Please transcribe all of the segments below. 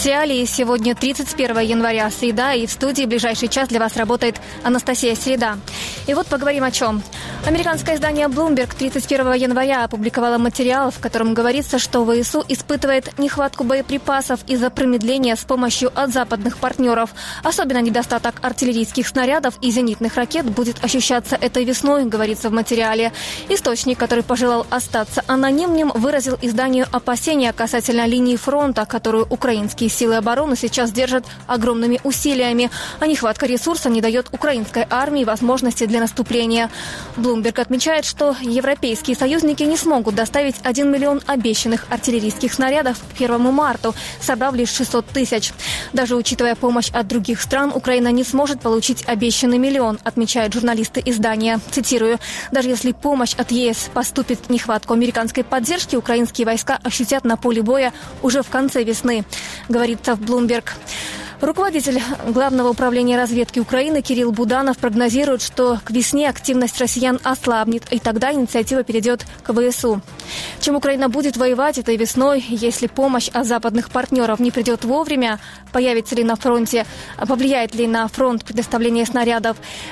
материале. Сегодня 31 января, среда, и в студии в ближайший час для вас работает Анастасия Среда. И вот поговорим о чем. Американское издание Bloomberg 31 января опубликовало материал, в котором говорится, что ВСУ испытывает нехватку боеприпасов из-за промедления с помощью от западных партнеров. Особенно недостаток артиллерийских снарядов и зенитных ракет будет ощущаться этой весной, говорится в материале. Источник, который пожелал остаться анонимным, выразил изданию опасения касательно линии фронта, которую украинские силы обороны сейчас держат огромными усилиями, а нехватка ресурса не дает украинской армии возможности для наступления. Bloomberg отмечает, что европейские союзники не смогут доставить 1 миллион обещанных артиллерийских снарядов к 1 марта, собрав лишь 600 тысяч. Даже учитывая помощь от других стран, Украина не сможет получить обещанный миллион, отмечают журналисты издания. Цитирую: «Даже если помощь от ЕС поступит, нехватку американской поддержки украинские войска ощутят на поле боя уже в конце весны», говорится в Bloomberg. Руководитель Главного управления разведки Украины Кирилл Буданов прогнозирует, что к весне активность россиян ослабнет, и тогда инициатива перейдет к ВСУ. Чем Украина будет воевать этой весной, если помощь от западных партнеров не придет вовремя, появится ли на фронте, повлияет ли на фронт предоставление снарядов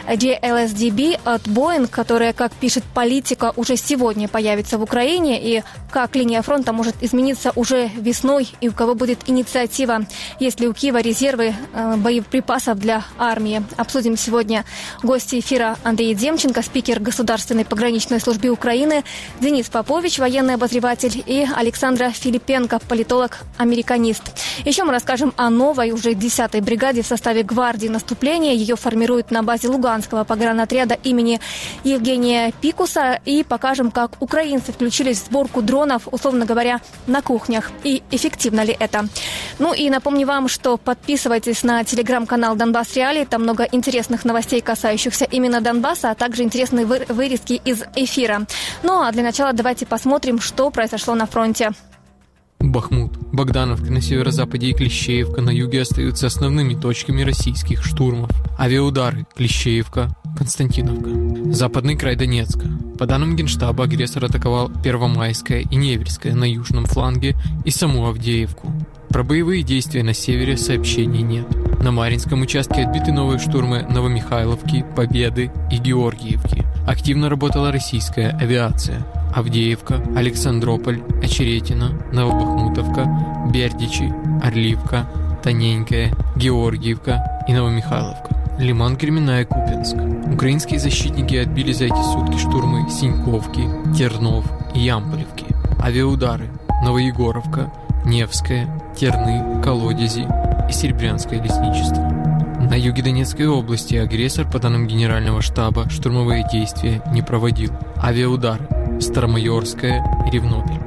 GLSDB от Boeing, которая, как пишет Политика, уже сегодня появится в Украине, и как линия фронта может измениться уже весной, и у кого будет инициатива, есть ли у Киева резервы боеприпасов для армии. Обсудим сегодня гости эфира: Андрей Демченко, спикер Государственной пограничной службы Украины, Денис Попович, военный обозреватель, и Александра Филипенко, политолог-американист. Еще мы расскажем о новой, уже 10-й бригаде в составе гвардии наступления. Ее формируют на базе Луганского погранотряда имени Евгения Пикуса, и покажем, как украинцы включились в сборку дронов, условно говоря, на кухнях, и эффективно ли это. Ну и напомню вам, что подписывайтесь на телеграм-канал «Донбасс Реалии». Там много интересных новостей, касающихся именно Донбасса, а также интересные вырезки из эфира. Ну а для начала давайте посмотрим, что произошло на фронте. Бахмут, Богдановка на северо-западе и Клещеевка на юге остаются основными точками российских штурмов. Авиаудары: Клещеевка, Константиновка. Западный край Донецка. По данным Генштаба, агрессор атаковал Первомайское и Неверское на южном фланге и саму Авдеевку. Про боевые действия на севере сообщений нет. На Марьинском участке отбиты новые штурмы Новомихайловки, Победы и Георгиевки. Активно работала российская авиация. Авдеевка, Александрополь, Очеретино, Новобахмутовка, Бердичи, Орливка, Тоненькая, Георгиевка и Новомихайловка. Лиман, Кременная, Купянск. Украинские защитники отбили за эти сутки штурмы Синьковки, Тернов и Ямполевки. Авиаудары: Новоегоровка, Невская, Терны, Колодези и Серебрянское лесничество. На юге Донецкой области агрессор, по данным Генерального штаба, штурмовые действия не проводил. Авиаудары: Старомайорская и Ревнопель.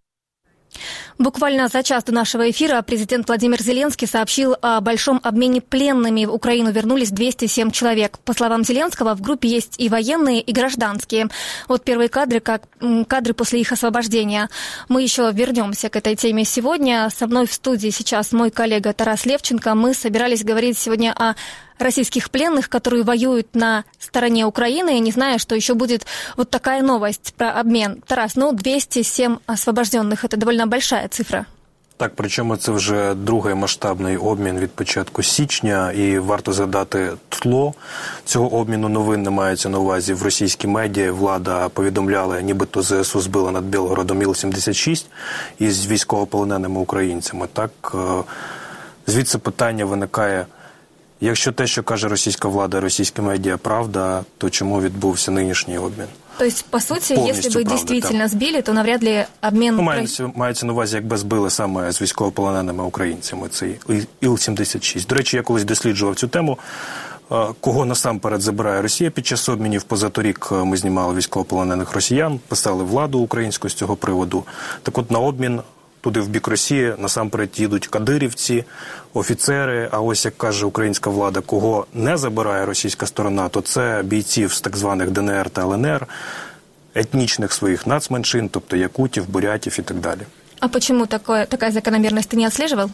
Буквально за час до нашего эфира президент Владимир Зеленский сообщил о большом обмене пленными. В Украину вернулись 207 человек. По словам Зеленского, в группе есть и военные, и гражданские. Вот первые кадры после их освобождения. Мы еще вернемся к этой теме сегодня. Со мной в студии сейчас мой коллега Тарас Левченко. Мы собирались говорить сегодня о российских пленных, которые воюют на стороне Украины. Я не знаю, что еще будет вот такая новость про обмен. Тарас, 207 освобожденных – это довольно большая цифра. Так, причому це вже другий масштабний обмін від початку січня, і варто згадати тло цього обміну новин не мається на увазі. В російській медіа влада повідомляла, нібито ЗСУ збила над Білгородом Іл-76 із військовополоненими українцями. Так, звідси питання виникає: якщо те, що каже російська влада, російські медіа, правда, то чому відбувся нинішній обмін? То есть, по сути, если бы действительно сбили, то навряд ли обмен... Мається на увазі, якби збили саме з військовополоненими українцями цей Іл-76. До речі, я колись досліджував цю тему, кого насамперед забирає Росія під час обмінів. Позаторік ми знімали військовополонених росіян, писали владу українську з цього приводу. Так от на обмін туди в бік Росії насамперед їдуть кадирівці, офіцери, а ось, як каже українська влада, кого не забирає російська сторона, то це бійців з так званих ДНР та ЛНР, етнічних своїх нацменшин, тобто якутів, бурятів і так далі. А чому така закономірність ти не відслежував?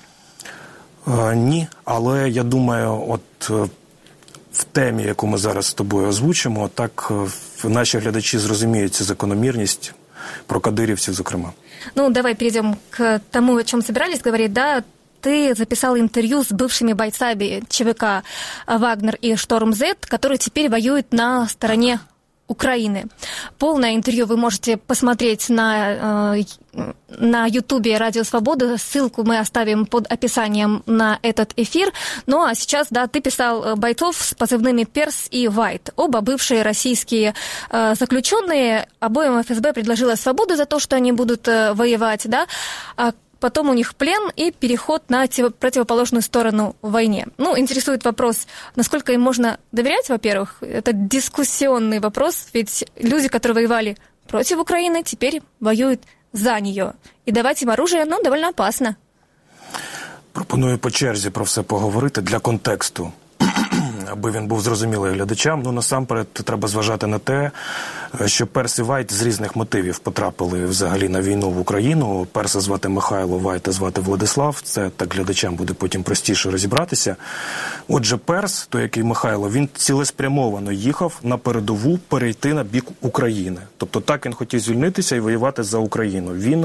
Ні, але я думаю, от в темі, яку ми зараз з тобою озвучимо, так наші глядачі зрозуміють цю закономірність про кадирівців, зокрема. Давай перейдем к тому, о чем собирались говорить, да. ты записал интервью с бывшими бойцами ЧВК «Вагнер» и «Шторм-З», которые теперь воюют на стороне Украины. Полное интервью вы можете посмотреть на Ютубе «Радио Свобода». Ссылку мы оставим под описанием на этот эфир. Ну а сейчас, да, ты писал бойцов с позывными «Перс» и «Вайт». Оба бывшие российские заключенные. Обоим ФСБ предложила свободу за то, что они будут воевать, да. Потом у них плен и переход на противоположную сторону в войне. Ну, интересует вопрос, насколько им можно доверять, во-первых. Это дискуссионный вопрос, ведь люди, которые воевали против Украины, теперь воюют за нее. І давати їм оружие, ну, довольно опасно. Пропоную по черзі про все поговорити для контексту, аби він був зрозумілий глядачам. Ну, насамперед, треба зважати на те, що Перс і Вайт з різних мотивів потрапили взагалі на війну в Україну. Перса звати Михайло, Вайта звати Владислав. Це так глядачам буде потім простіше розібратися. Отже, Перс, той, який Михайло, він цілеспрямовано їхав на передову перейти на бік України. Тобто так він хотів звільнитися і воювати за Україну. Він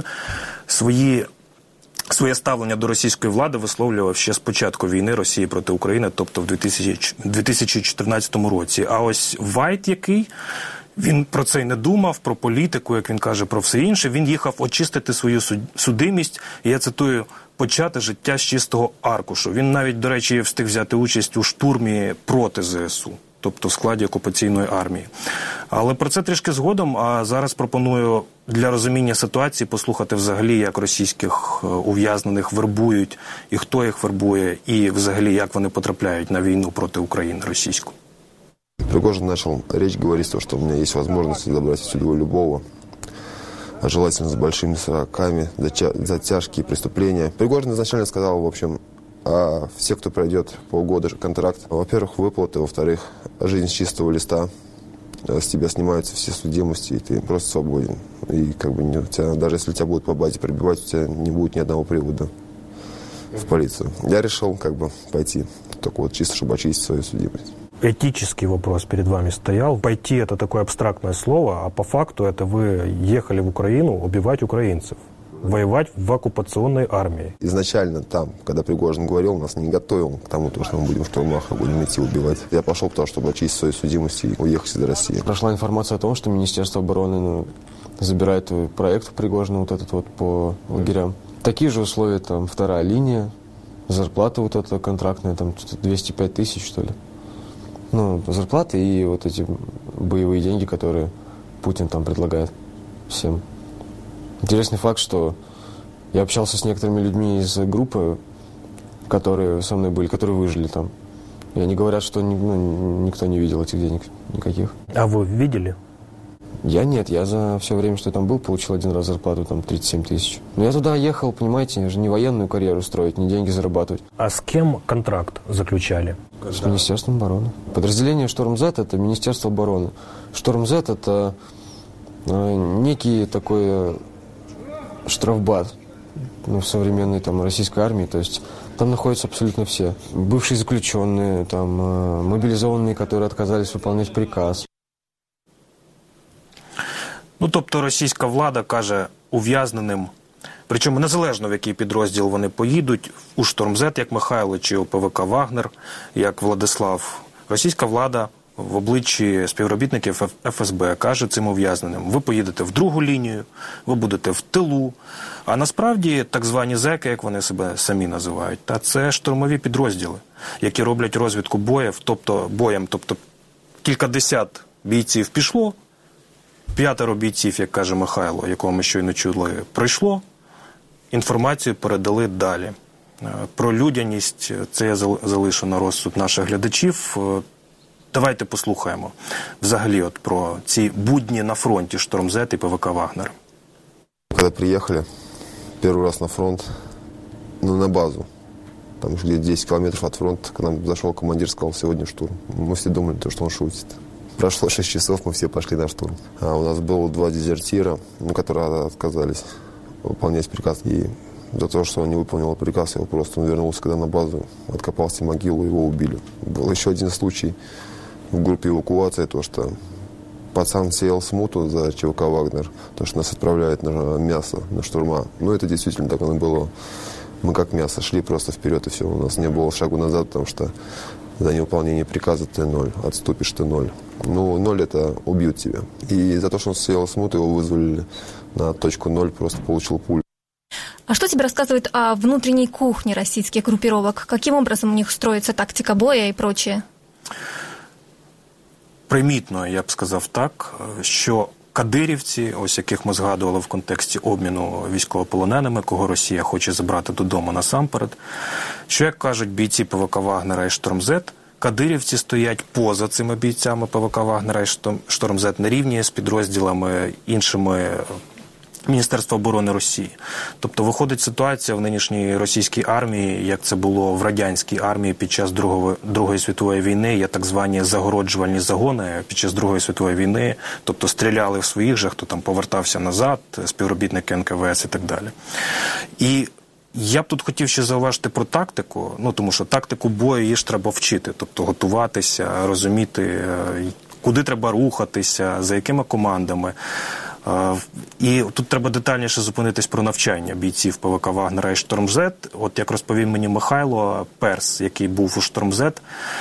своє ставлення до російської влади висловлював ще з початку війни Росії проти України, тобто в 2014 році. А ось Вайт, який, він про це й не думав, про політику, як він каже, про все інше. Він їхав очистити свою судимість, і я цитую, почати життя з чистого аркушу. Він навіть, до речі, встиг взяти участь у штурмі проти ЗСУ, тобто в складі окупаційної армії. Але про це трішки згодом, а зараз пропоную для розуміння ситуації послухати взагалі, як російських ув'язнених вербують, і хто їх вербує, і взагалі, як вони потрапляють на війну проти України російську. Пригожин начал речь говорить, что у меня есть возможность забрать отсюда любого, а желательно с большими сроками за тяжкие преступления. Пригожин изначально сказал, в общем, все, кто пройдет полгода контракт, во-первых, выплаты, во-вторых, жизнь с чистого листа, с тебя снимаются все судимости, и ты просто свободен. И как бы у тебя, даже если тебя будут по базе прибивать, у тебя не будет ни одного привода в полицию. Я решил как бы пойти, только вот чисто, чтобы очистить свою судимость. Этический вопрос перед вами стоял. Пойти – это такое абстрактное слово, а по факту это вы ехали в Украину убивать украинцев, воевать в оккупационной армии. Изначально там, когда Пригожин говорил, нас не готовил к тому, что мы будем в штурмах, а будем идти убивать. Я пошел потому, чтобы очистить свою судимость и уехать из России. Прошла информация о том, что Министерство обороны забирает проект Пригожина вот этот вот по лагерям. Такие же условия, там, вторая линия, зарплата вот эта контрактная, там, 205 тысяч, что ли. Ну, зарплаты и вот эти боевые деньги, которые Путин там предлагает всем. Интересный факт, что я общался с некоторыми людьми из группы, которые со мной были, которые выжили там. И они говорят, что никто не видел этих денег никаких. А вы видели? Я нет, я за все время, что я там был, получил один раз зарплату, там, 37 тысяч. Но я туда ехал, понимаете, я же не военную карьеру строить, не деньги зарабатывать. А с кем контракт заключали? С Министерством обороны. Подразделение «Шторм-З» – это Министерство обороны. «Шторм-З» – это некий такой штрафбат в современной там, российской армии. То есть там находятся абсолютно все. Бывшие заключенные, там, мобилизованные, которые отказались выполнять приказ. Ну, тобто російська влада каже ув'язненим, причому незалежно в який підрозділ вони поїдуть, у «Шторм-З», як Михайло, чи у ПВК «Вагнер», як Владислав, російська влада в обличчі співробітників ФСБ каже цим ув'язненим: ви поїдете в другу лінію, ви будете в тилу. А насправді так звані зеки, як вони себе самі називають, та це штурмові підрозділи, які роблять розвідку боєм, тобто кількадесят бійців пішло, 5 бійців, як каже Михайло, якого ми щойно чули, прийшло, інформацію передали далі. Про людяність це я залишу на розсуд наших глядачів. Давайте послухаємо взагалі от про ці будні на фронті «Шторм-З» і ПВК «Вагнер». Когда приехали первый раз на фронт, на базу, там где-то 10 километров от фронта, к нам зашел командир, сказал: сегодня штурм. Мы все думали, что он шутит. Прошло 6 часов, мы все пошли на штурм. А у нас было 2 дезертира, которые отказались выполнять приказ. И за то, что он не выполнил приказ, он вернулся когда на базу, откопал себе могилу, его убили. Был еще один случай в группе эвакуации, то, что пацан сеял смуту за ЧВК «Вагнер», то, что нас отправляют на мясо, на штурма. Но это действительно так оно было. Мы как мясо шли просто вперед, и все. У нас не было шагу назад, потому что за невыполнение приказа ты 0, отступишь ты 0. Ну, 0 это убьют тебя. И за то, что он съел смут, его вызвали на точку 0, просто получил пулю. А что тебе рассказывают о внутренней кухне российских группировок? Каким образом у них строится тактика боя и прочее? Примітно, я б сказав так, що кадирівці, ось яких ми згадували в контексті обміну військовополоненими, кого Росія хоче забрати додому насамперед, що, як кажуть бійці ПВК Вагнера і Штормзет, кадирівці стоять поза цими бійцями ПВК Вагнера і Штормзет на рівні з підрозділами іншими Міністерства оборони Росії. Тобто виходить ситуація в нинішній російській армії, як це було в радянській армії під час Другої світової війни, є так звані загороджувальні загони під час Другої світової війни, тобто стріляли в своїх же, хто там повертався назад, співробітники НКВС і так далі. І я б тут хотів ще зауважити про тактику, тому що тактику бою її ж треба вчити, тобто готуватися, розуміти, куди треба рухатися, за якими командами. І тут треба детальніше зупинитись про навчання бійців ПВК Вагнера і Штормзет. От як розповів мені Михайло Перс, який був у Штормзет,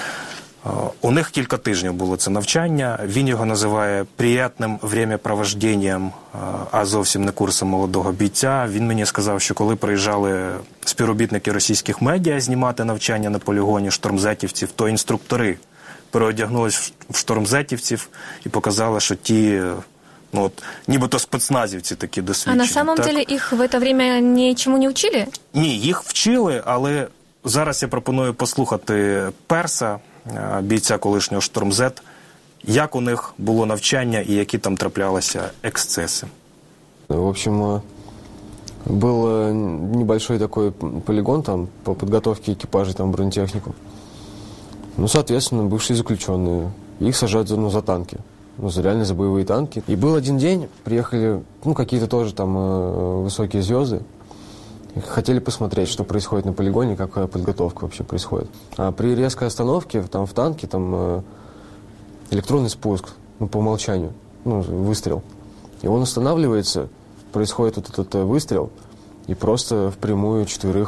у них кілька тижнів було це навчання. Він його називає «приємним времяпровожденням», а зовсім не курсом молодого бійця. Він мені сказав, що коли приїжджали співробітники російських медіа знімати навчання на полігоні штормзетівців, то інструктори переодягнулись в штормзетівців і показали, що ті... нібито спецназівці такі досвідчені. А на самом деле їх в це время нічому не вчили? Ні, їх вчили, але зараз я пропоную послухати Перса, бійця колишнього Штормзет, як у них було навчання і які там траплялися ексцеси. В общем, был небольшой такой полигон там по подготовке экипажей, там бронетехнику. Соответственно, бывшие заключенные, их сажают за танки. Реально за боевые танки. И был один день, приехали, какие-то тоже там высокие звезды. Хотели посмотреть, что происходит на полигоне, какая подготовка вообще происходит. А при резкой остановке там в танке там электронный спуск, по умолчанию, выстрел. И он останавливается, происходит вот этот выстрел, и просто впрямую 4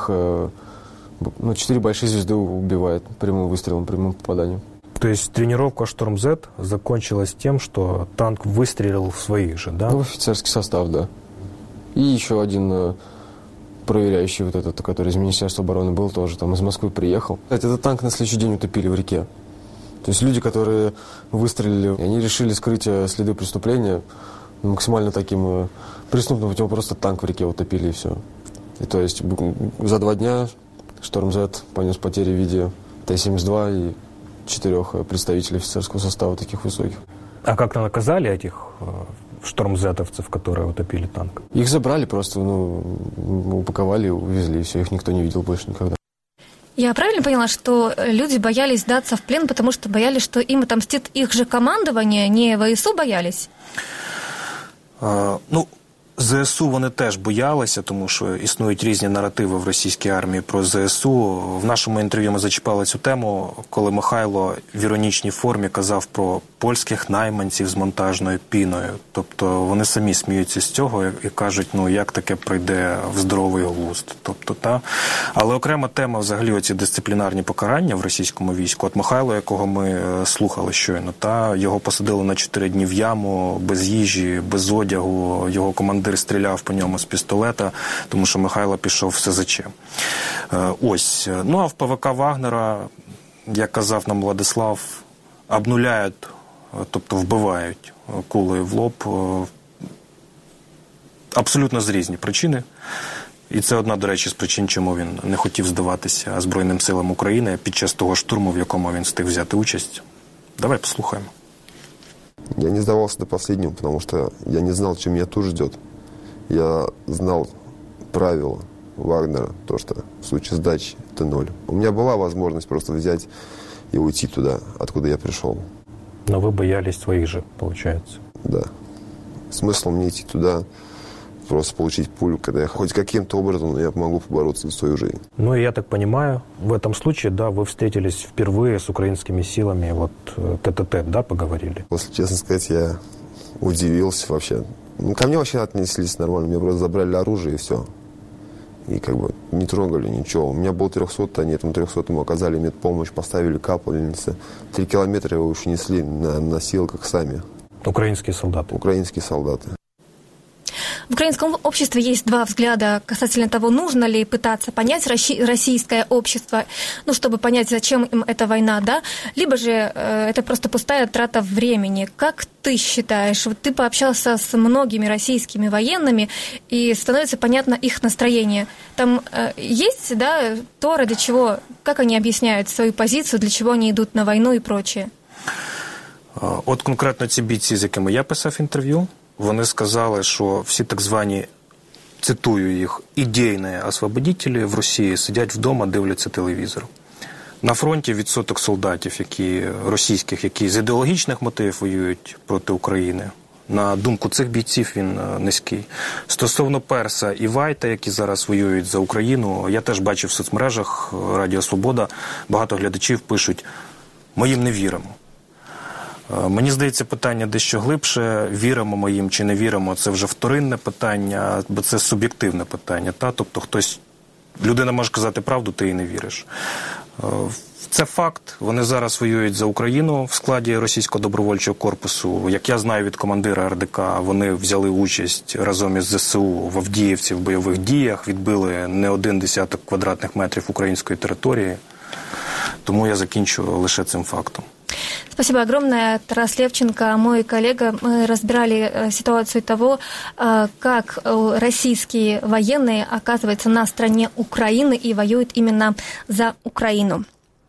большие звезды убивает прямым выстрелом, прямым попаданием. То есть тренировка «Штормзет» закончилась тем, что танк выстрелил в своих же, да? В офицерский состав, да. И еще один проверяющий вот этот, который из Министерства обороны был, тоже там из Москвы приехал. Этот танк на следующий день утопили в реке. То есть люди, которые выстрелили, они решили скрыть следы преступления максимально таким преступным путем, просто танк в реке утопили и все. И то есть за 2 дня «Штормзет» понес потери в виде Т-72 и 4 представителей офицерского состава таких высоких. А как-то наказали этих штормзетовцев, которые утопили танк? Их забрали просто, упаковали, увезли, и все, их никто не видел больше никогда. Я правильно поняла, что люди боялись сдаться в плен, потому что боялись, что им отомстит их же командование, не ВСУ боялись? ЗСУ вони теж боялися, тому що існують різні наративи в російській армії про ЗСУ. В нашому інтерв'ю ми зачіпали цю тему, коли Михайло в іронічній формі казав про польських найманців з монтажною піною. Тобто вони самі сміються з цього і кажуть, як таке прийде в здоровий глузд. Але окрема тема взагалі оці дисциплінарні покарання в російському війську. От Михайло, якого ми слухали щойно, його посадили на 4 дні в яму, без їжі, без одягу, його командир стріляв по ньому з пістолета, тому що Михайло пішов в СЗЧ. Ось. А в ПВК Вагнера, як казав нам Владислав, обнуляють, тобто вбивають кулею в лоб абсолютно з різні причини. І це одна, до речі, з причин, чому він не хотів здаватися Збройним силам України під час того штурму, в якому він встиг взяти участь. Давай послухаємо. Я не сдавался до последнего, потому что я не знал, чем меня тут ждет. Я знал правила Вагнера, то, что в случае сдачи это 0. У меня была возможность просто взять и уйти туда, откуда я пришел. Но вы боялись своих же, получается. Да. Смысл мне идти туда, просто получить пулю, когда я хоть каким-то образом я могу побороться за свою жизнь. И я так понимаю, в этом случае, вы встретились впервые с украинскими силами, тет-а-тет, поговорили? Если честно сказать, я удивился вообще. Ко мне вообще отнеслись нормально, мне просто забрали оружие и все. И как бы не трогали ничего. У меня был 300, они этому 300-му оказали медпомощь, поставили капельницы. 3 километра его уж несли на носилках сами. Украинские солдаты. Украинские солдаты. В украинском обществе есть два взгляда касательно того, нужно ли пытаться понять российское общество, ну, чтобы понять, зачем им эта война, да, либо же это просто пустая трата времени. Как ты считаешь? Вот ты пообщался с многими российскими военными, и становится понятно их настроение. Там есть, да, то, ради чего, как они объясняют свою позицию, для чего они идут на войну и прочее? От конкретно ці бійці, з якими я писав інтерв'ю, вони сказали, що всі так звані, цитую їх, ідейні освободителі в Росії сидять вдома, дивляться телевізор. На фронті відсоток солдатів, російських, які з ідеологічних мотивів воюють проти України, на думку цих бійців, він низький. Стосовно Перса і Вайта, які зараз воюють за Україну, я теж бачив в соцмережах Радіо Свобода, багато глядачів пишуть, ми їм не віримо. Мені здається, питання дещо глибше, віримо ми їм чи не віримо, це вже вторинне питання, бо це суб'єктивне питання. Тобто людина може казати правду, ти їй не віриш. Це факт, вони зараз воюють за Україну в складі російського добровольчого корпусу. Як я знаю від командира РДК, вони взяли участь разом із ЗСУ в Авдіївці в бойових діях, відбили не 1 десяток квадратних метрів української території. Тому я закінчу лише цим фактом. Спасибо огромное. Тарас Левченко, мой коллега. Мы разбирали ситуацию того, как российские военные оказываются на стороне Украины и воюют именно за Украину.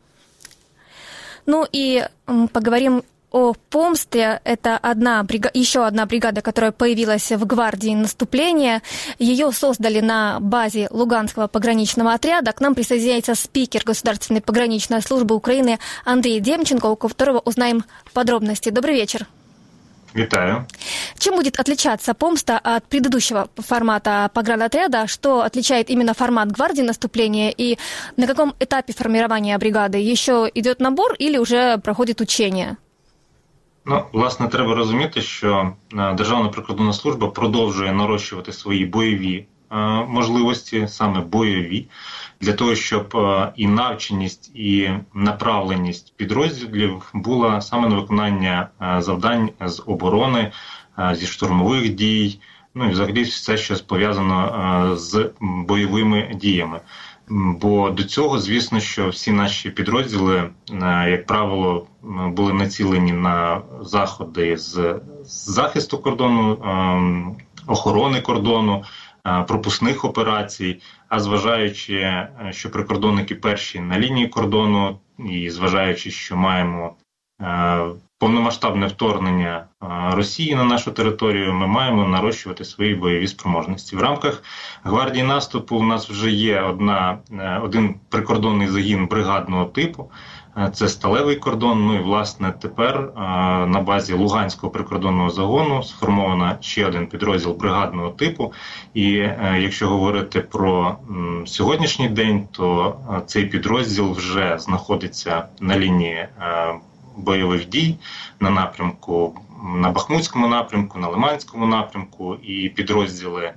Ну и поговорим о Помсте. Это еще одна бригада, которая появилась в гвардии наступления. Ее создали на базе Луганского пограничного отряда. К нам присоединяется спикер Государственной пограничной службы Украины Андрей Демченко, у которого узнаем подробности. Добрый вечер. Витаю. Чем будет отличаться Помста от предыдущего формата погранотряда? Что отличает именно формат гвардии наступления? И на каком этапе формирования бригады? Еще идет набор или уже проходит учение? Ну, власне, треба розуміти, що Державна прикордонна служба продовжує нарощувати свої бойові можливості, саме бойові, для того, щоб і навченість, і направленість підрозділів була саме на виконання завдань з оборони, зі штурмових дій, ну і взагалі все, що пов'язано з бойовими діями. Бо до цього, звісно, що всі наші підрозділи, як правило, були націлені на заходи з захисту кордону, охорони кордону, пропускних операцій, а зважаючи, що прикордонники перші на лінії кордону, і зважаючи, що маємо повномасштабне вторгнення Росії на нашу територію, ми маємо нарощувати свої бойові спроможності. В рамках гвардії наступу у нас вже є один прикордонний загін бригадного типу, це сталевий кордон. Ну і, власне, тепер на базі Луганського прикордонного загону сформовано ще один підрозділ бригадного типу. І якщо говорити про сьогоднішній день, то цей підрозділ вже знаходиться на лінії бойових дій на напрямку, на Бахмутському напрямку, на Лиманському напрямку, і підрозділи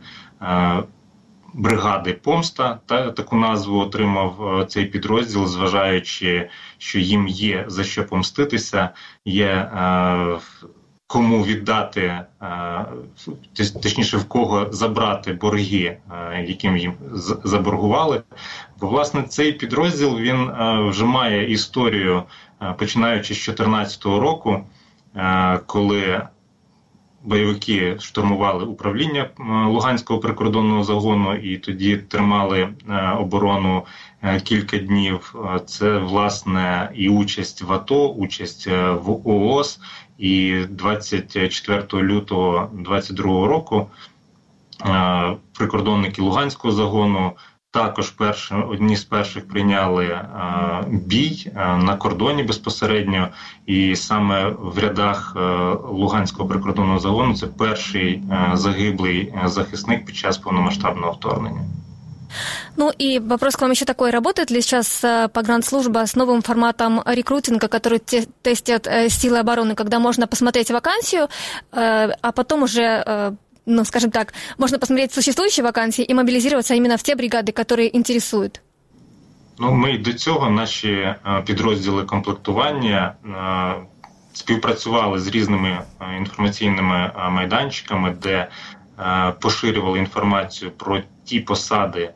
бригади Помста, таку назву отримав цей підрозділ, зважаючи, що їм є за що помститися, є кому віддати, точніше, в кого забрати борги, яким їм заборгували. Бо, власне, цей підрозділ, він вже має історію, починаючи з 2014 року, коли бойовики штурмували управління Луганського прикордонного загону і тоді тримали оборону кілька днів. Це, власне, і участь в АТО, участь в ООС. І 24 лютого 2022 року прикордонники Луганського загону також одні з перших прийняли бій на кордоні безпосередньо, і саме в рядах Луганського прикордонного загону це перший загиблий захисник під час повномасштабного вторгнення. Ну и вопрос к вам еще такой. Работает ли сейчас погранслужба с новым форматом рекрутинга, который тестят силы обороны, когда можно посмотреть вакансию, а потом уже скажем так, можно посмотреть существующие вакансии и мобилизироваться именно в те бригады, которые интересуют? Ми до цього, наші підрозділи комплектування співпрацювали з різними інформаційними майданчиками, де поширювали інформацію про ті посади,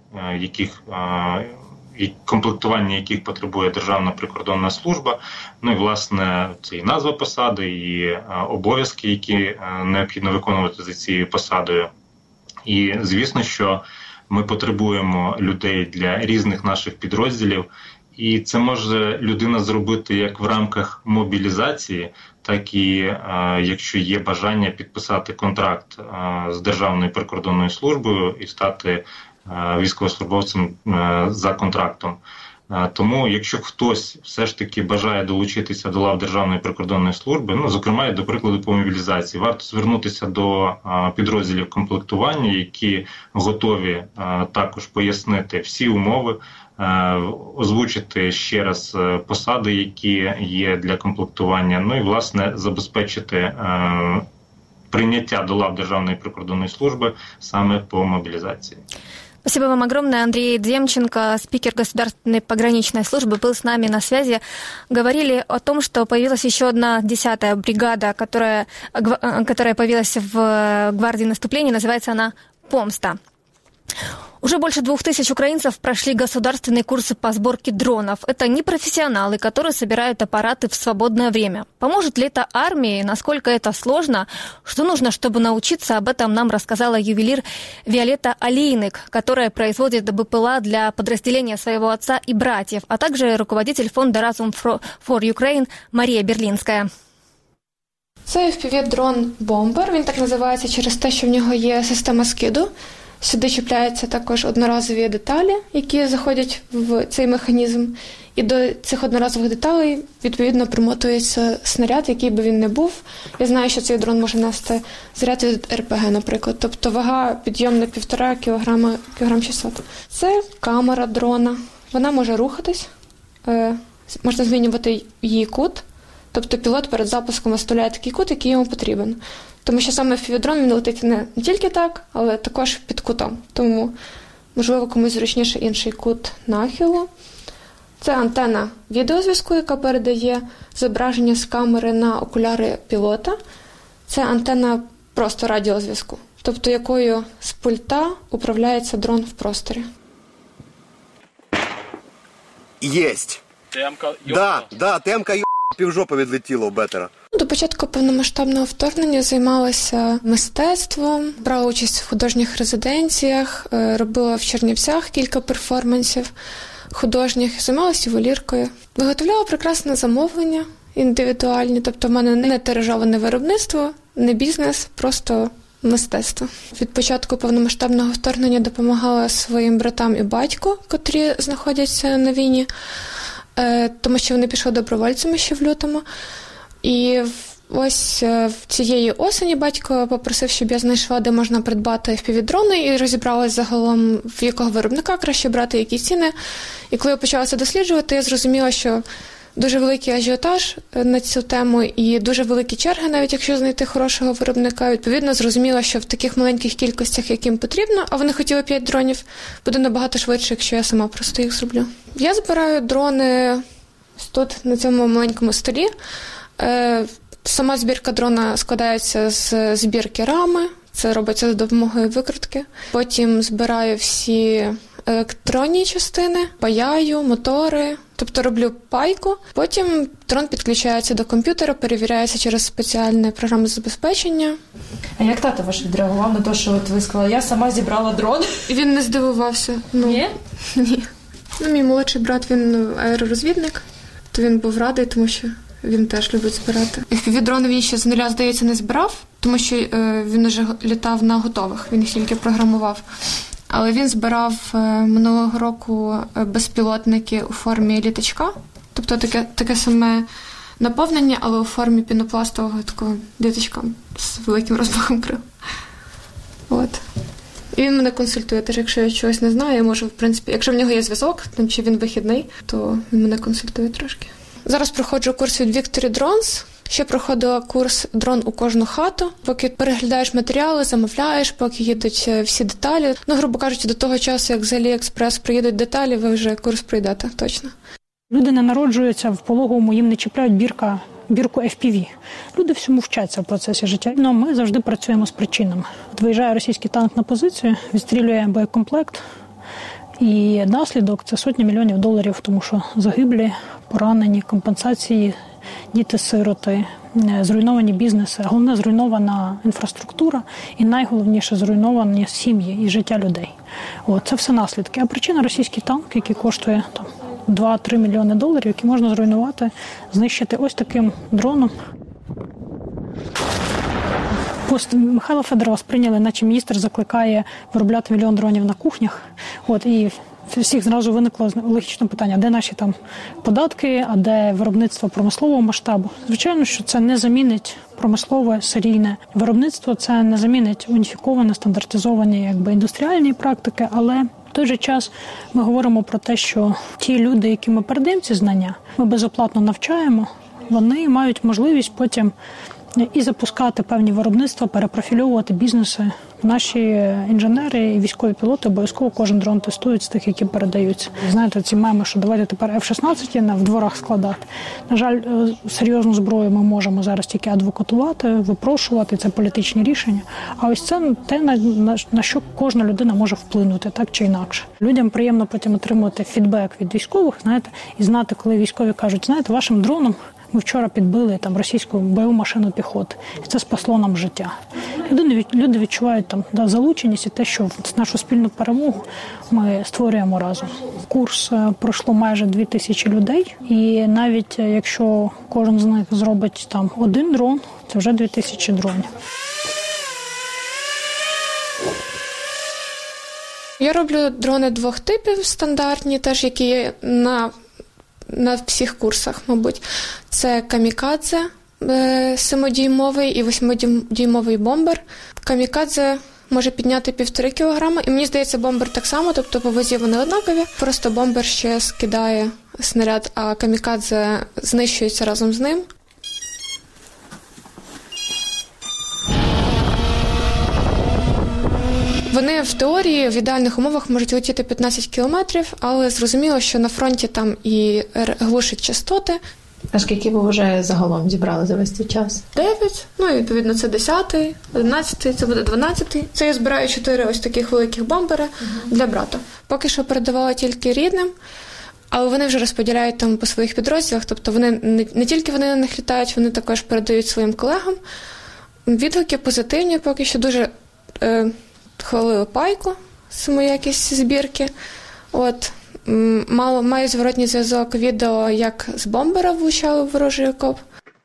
комплектування яких потребує Державна прикордонна служба. І, власне, це і назва посади, і обов'язки, які необхідно виконувати за цією посадою. І, звісно, що ми потребуємо людей для різних наших підрозділів, і це може людина зробити як в рамках мобілізації, так і якщо є бажання підписати контракт з Державною прикордонною службою і стати військовослужбовцем за контрактом. Тому, якщо хтось все ж таки бажає долучитися до лав Державної прикордонної служби, зокрема, до прикладу по мобілізації, варто звернутися до підрозділів комплектування, які готові також пояснити всі умови, озвучити ще раз посади, які є для комплектування, і, власне, забезпечити прийняття до лав Державної прикордонної служби саме по мобілізації. Спасибо вам огромное. Андрей Демченко, спикер Государственной пограничной службы, был с нами на связи. Говорили о том, что появилась еще одна 10-я бригада, которая появилась в гвардии наступления. Называется она «Помста». Уже больше 2000 украинцев прошли государственные курсы по сборке дронов. Это непрофессионалы, которые собирают аппараты в свободное время. Поможет ли это армии? Насколько это сложно? Что нужно, чтобы научиться? Об этом нам рассказала ювелир Виолетта Алейник, которая производит БПЛА для подразделения своего отца и братьев, а также руководитель фонда «Разум for Ukraine» Мария Берлінська. Це FPV-дрон «Бомбер». Він так називається через те, що в нього є система скиду. Сюди чіпляються також одноразові деталі, які заходять в цей механізм. І до цих одноразових деталей, відповідно, примотується снаряд, який би він не був. Я знаю, що цей дрон може нести заряд від РПГ, наприклад. Тобто вага підйомна 1,5 кілограм 600. Це камера дрона. Вона може рухатись, можна змінювати її кут. Тобто пілот перед запуском виставляє такий кут, який йому потрібен. Тому що саме FPV-дрон він летить не тільки так, але також під кутом. Тому, можливо, комусь зручніше інший кут нахилу. Це антенна відеозв'язку, яка передає зображення з камери на окуляри пілота. Це антенна просто радіозв'язку, тобто якою з пульта управляється дрон в просторі. Єсть! Темка йобнула? Да, темка йобнула, півжопи відлетіло у Бетера. До початку повномасштабного вторгнення займалася мистецтвом, брала участь в художніх резиденціях, робила в Чернівцях кілька перформансів художніх, займалася ювеліркою. Виготовляла прекрасне замовлення індивідуальні, тобто в мене не тиражоване виробництво, не бізнес, просто мистецтво. Від початку повномасштабного вторгнення допомагала своїм братам і батьку, котрі знаходяться на війні, тому що вони пішли добровольцями ще в лютому. І ось цієї осені батько попросив, щоб я знайшла, де можна придбати FPV-дрони, і розібралась загалом, в якого виробника краще брати, які ціни. І коли я почала це досліджувати, я зрозуміла, що дуже великий ажіотаж на цю тему і дуже великі черги, навіть якщо знайти хорошого виробника. Відповідно, зрозуміла, що в таких маленьких кількостях, яким потрібно, а вони хотіли 5 дронів, буде набагато швидше, якщо я сама просто їх зроблю. Я збираю дрони тут, на цьому маленькому столі. Сама збірка дрона складається з збірки рами, це робиться за допомогою викрутки. Потім збираю всі електронні частини, паяю, мотори, тобто роблю пайку. Потім дрон підключається до комп'ютера, перевіряється через спеціальне програмне забезпечення. А як тато ваш відреагував на те, що от ви сказали, я сама зібрала дрон? Він не здивувався. Ні? Ні. Мій молодший брат, він аеророзвідник, то він був радий, тому що він теж любить збирати. FPV-дрони він ще з нуля, здається, не збирав, тому що він вже літав на готових, він їх тільки програмував. Але він збирав минулого року безпілотники у формі літачка, тобто таке саме наповнення, але у формі пінопластового такого літачка з великим розмахом крил. От. І він мене консультує, теж якщо я чогось не знаю, я можу, в принципі, якщо в нього є зв'язок, чи він вихідний, то він мене консультує трошки. Зараз проходжу курс від Victory Drones. Ще проходила курс «Дрон у кожну хату». Поки переглядаєш матеріали, замовляєш, поки їдуть всі деталі. Грубо кажучи, до того часу, як з AliExpress приїдуть деталі, ви вже курс пройдете, точно. Люди не народжуються в пологовому, їм не чіпляють бірку FPV. Люди всьому вчаться в процесі життя. Но ми завжди працюємо з причинами. От виїжджає російський танк на позицію, відстрілює боєкомплект, і наслідок – це сотні мільйонів доларів, тому що загиблі, поранені, компенсації, діти-сироти, зруйновані бізнеси, головне – зруйнована інфраструктура і найголовніше – зруйновані сім'ї і життя людей. Це все наслідки. А причина – російський танк, який коштує 2-3 мільйони доларів, які можна зруйнувати, знищити ось таким дроном. Пост Михайла Федорова сприйняли, наче міністр закликає виробляти 1 мільйон дронів на кухнях. І всіх зразу виникло логічне питання, де наші там податки, а де виробництво промислового масштабу. Звичайно, що це не замінить промислове, серійне виробництво, це не замінить уніфіковане, стандартизовані індустріальні практики, але в той же час ми говоримо про те, що ті люди, які ми передаємо ці знання, ми безоплатно навчаємо, вони мають можливість потім і запускати певні виробництва, перепрофільовувати бізнеси. Наші інженери і військові пілоти обов'язково кожен дрон тестують з тих, які передаються. Знаєте, ці меми, що давайте тепер F-16 в дворах складати. На жаль, серйозну зброю ми можемо зараз тільки адвокатувати, випрошувати, це політичні рішення. А ось це те, на що кожна людина може вплинути, так чи інакше. Людям приємно потім отримувати фідбек від військових, знаєте, і знати, коли військові кажуть, знаєте, вашим дроном ми вчора підбили російську бойову машину піхоти. І це спасло нам життя. Люди відчувають залученість і те, що нашу спільну перемогу ми створюємо разом. Курс пройшло майже 2000 людей. І навіть якщо кожен з них зробить 1 дрон, це вже 2000 дронів. Я роблю дрони 2 типів стандартні, теж які є на всіх курсах, мабуть. Це камікадзе 7-дюймовий і 8-дюймовий бомбер. Камікадзе може підняти 1,5 кілограма. І мені здається, бомбер так само, тобто по вазі вони однакові. Просто бомбер ще скидає снаряд, а камікадзе знищується разом з ним. Вони в теорії в ідеальних умовах можуть летіти 15 кілометрів, але зрозуміло, що на фронті там і глушать частоти. А скільки ви вже загалом зібрали за весь цей час? 9, і відповідно це 10-й, 11-й, це буде 12-й. Це я збираю 4 ось таких великих бомбери для брата. Поки що передавала тільки рідним, але вони вже розподіляють там по своїх підрозділах, тобто вони не тільки вони на них літають, вони також передають своїм колегам. Відгуки позитивні, поки що дуже хвалили пайку, саму якість збірки. Маю зворотній зв'язок відео, як з бомбера влучали в ворожий окоп.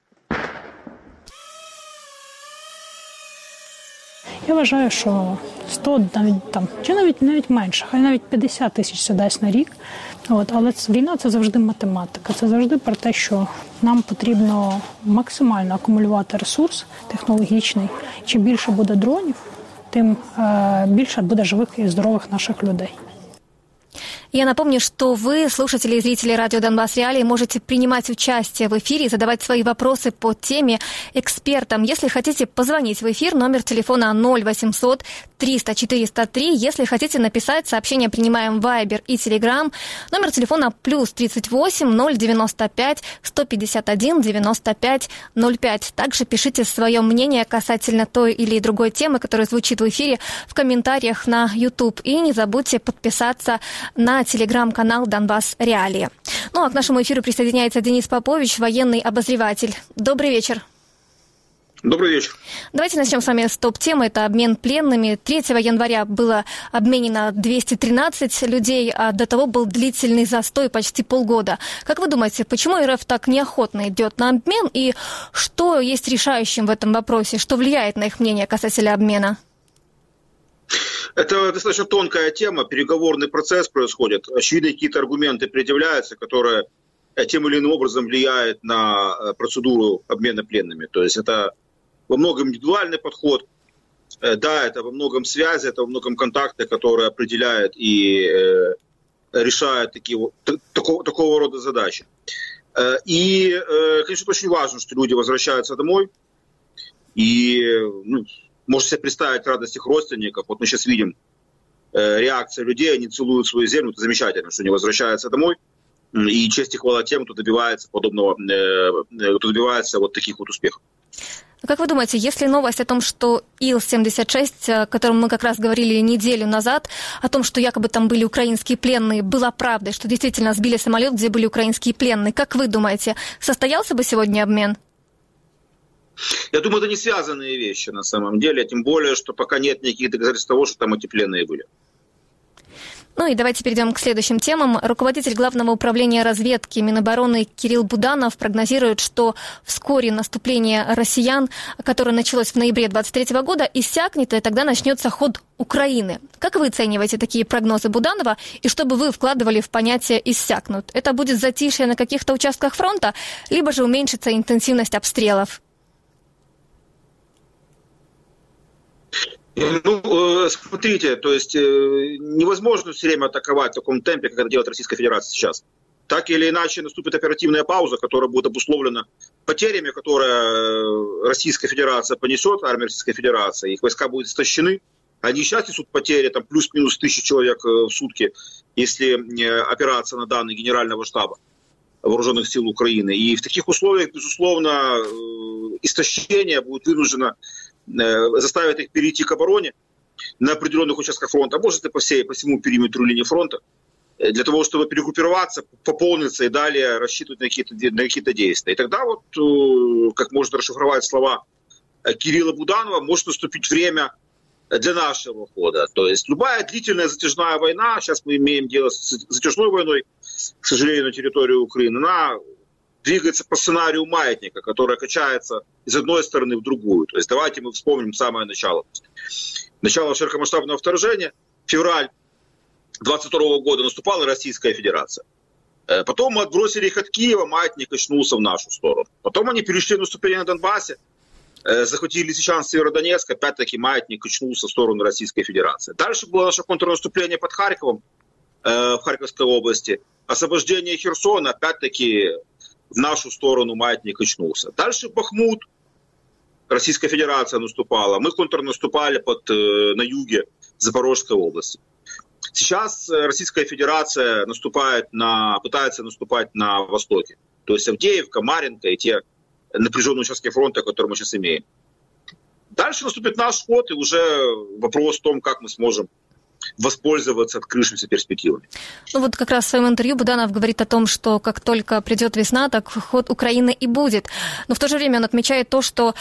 Я вважаю, що 100, навіть менше, хай навіть 50 тисяч це дасть на рік. Але війна – це завжди математика. Це завжди про те, що нам потрібно максимально акумулювати ресурс технологічний. Чим більше буде дронів, тем больше будет живых и здоровых наших людей. Я напомню, что вы, слушатели и зрители радио «Донбасс Реалии», можете принимать участие в эфире и задавать свои вопросы по теме экспертам. Если хотите позвонить в эфир, номер телефона 0800 300 403. Если хотите написать, сообщения принимаем в Viber и Telegram. Номер телефона +38 095 151 95 05. Также пишите свое мнение касательно той или другой темы, которая звучит в эфире, в комментариях на YouTube. И не забудьте подписаться на телеграм-канал «Донбасс Реалии». А к нашему эфиру присоединяется Денис Попович, военный обозреватель. Добрый вечер. Добрый вечер. Давайте начнем с вами с топ-темы. Это обмен пленными. 3 января было обменено 213 людей, а до того был длительный застой почти полгода. Как вы думаете, почему РФ так неохотно идет на обмен? И что есть решающим в этом вопросе? Что влияет на их мнение касательно обмена? Это достаточно тонкая тема, переговорный процесс происходит. Очевидно, какие-то аргументы предъявляются, которые тем или иным образом влияют на процедуру обмена пленными. То есть это во многом индивидуальный подход, да, это во многом связи, это во многом контакты, которые определяют и решают такого рода задачи. И, конечно, это очень важно, что люди возвращаются домой. И можете себе представить радость их родственников. Вот мы сейчас видим реакцию людей, они целуют свою землю. Это замечательно, что они возвращаются домой. И честь и хвала тем, кто добивается подобного, кто добивается вот таких вот успехов. Как вы думаете, если новость о том, что Ил-76, о котором мы как раз говорили неделю назад, о том, что якобы там были украинские пленные, была правдой, что действительно сбили самолет, где были украинские пленные, как вы думаете, состоялся бы сегодня обмен? Я думаю, это не связанные вещи на самом деле, тем более, что пока нет никаких доказательств того, что там эти пленные были. Ну и давайте перейдем к следующим темам. Руководитель Главного управления разведки Минобороны Кирилл Буданов прогнозирует, что вскоре наступление россиян, которое началось в ноябре 2023 года, иссякнет, и тогда начнется ход Украины. Как вы оцениваете такие прогнозы Буданова, и что бы вы вкладывали в понятие «иссякнут»? Это будет затишье на каких-то участках фронта, либо же уменьшится интенсивность обстрелов? Смотрите, то есть невозможно все время атаковать в таком темпе, как это делает Российская Федерация сейчас. Так или иначе наступит оперативная пауза, которая будет обусловлена потерями, которые Российская Федерация понесет, армия Российской Федерации, их войска будут истощены. Они сейчас несут потери, там плюс-минус 1000 человек в сутки, если опираться на данные Генерального штаба Вооруженных сил Украины. И в таких условиях, безусловно, истощение будет вынуждено заставить их перейти к обороне на определенных участках фронта, а может и по всему периметру линии фронта, для того, чтобы перегруппироваться, пополниться и далее рассчитывать на какие-то действия. И тогда вот, как можно расшифровать слова Кирилла Буданова, может наступить время для нашего хода. То есть любая длительная затяжная война, сейчас мы имеем дело с затяжной войной, к сожалению, на территории Украины, она двигается по сценарию маятника, которая качается из одной стороны в другую. То есть давайте мы вспомним самое начало. Начало широкомасштабного вторжения, февраль 22 года наступала Российская Федерация. Потом мы отбросили их от Киева, маятник качнулся в нашу сторону. Потом они перешли в наступление на Донбассе, захватили Лисичанск, Северодонецк, опять-таки маятник качнулся в сторону Российской Федерации. Дальше было наше контрнаступление под Харьковом, в Харьковской области. Освобождение Херсона, опять-таки, в нашу сторону маятник качнулся. Дальше Бахмут, Российская Федерация наступала. Мы контрнаступали на юге Запорожской области. Сейчас Российская Федерация пытается наступать на востоке. То есть Авдеевка, Марьинка и те напряженные участки фронта, которые мы сейчас имеем. Дальше наступит наш ход, и уже вопрос в том, как мы сможем воспользоваться открывшимися перспективами. Ну вот как раз в своем интервью Буданов говорит о том, что как только придет весна, так ход Украины и будет. Но в то же время он отмечает то, что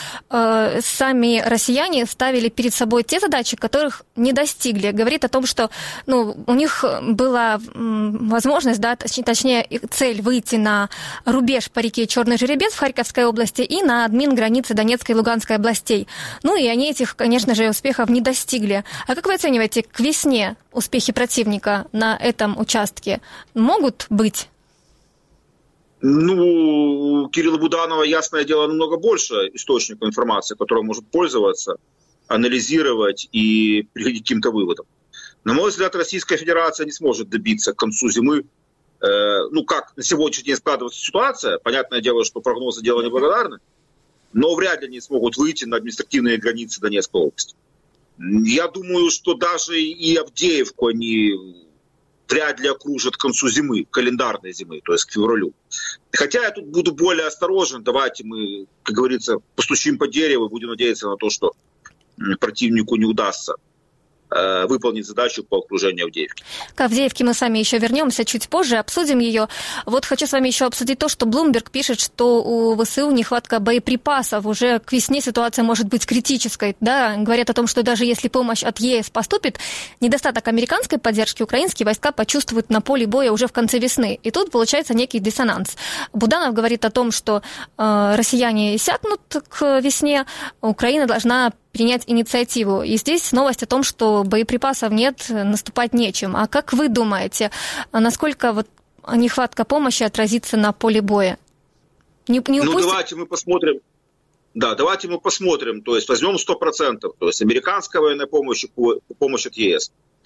сами россияне ставили перед собой те задачи, которых не достигли. Говорит о том, что у них была возможность, точнее цель выйти на рубеж по реке Черный Жеребец в Харьковской области и на админ границы Донецкой и Луганской областей. И они этих, конечно же, успехов не достигли. А как вы оцениваете, к весне успехи противника на этом участке могут быть? У Кирилла Буданова, ясное дело, намного больше источников информации, которым может пользоваться, анализировать и приходить к каким-то выводам. На мой взгляд, Российская Федерация не сможет добиться к концу зимы, как на сегодняшний день складывается ситуация, понятное дело, что прогнозы дело неблагодарны, но вряд ли они смогут выйти на административные границы Донецкой области. Я думаю, что даже и Авдеевку они вряд ли окружат к концу зимы, календарной зимы, то есть к февралю. Хотя я тут буду более осторожен. Давайте мы, как говорится, постучим по дереву и будем надеяться на то, что противнику не удастся выполнить задачу по окружению Авдеевки. К Авдеевке мы с вами еще вернемся чуть позже, обсудим ее. Вот хочу с вами еще обсудить то, что Bloomberg пишет, что у ВСУ нехватка боеприпасов. Уже к весне ситуация может быть критической. Да? Говорят о том, что даже если помощь от ЕС поступит, недостаток американской поддержки украинские войска почувствуют на поле боя уже в конце весны. И тут получается некий диссонанс. Буданов говорит о том, что россияне иссякнут к весне, Украина должна принять инициативу. И здесь новость о том, что боеприпасов нет, наступать нечем. А как вы думаете, насколько нехватка помощи отразится на поле боя? Давайте мы посмотрим. Да, давайте мы посмотрим. То есть возьмем 100%. То есть американская военная помощь и помощь от ЕС.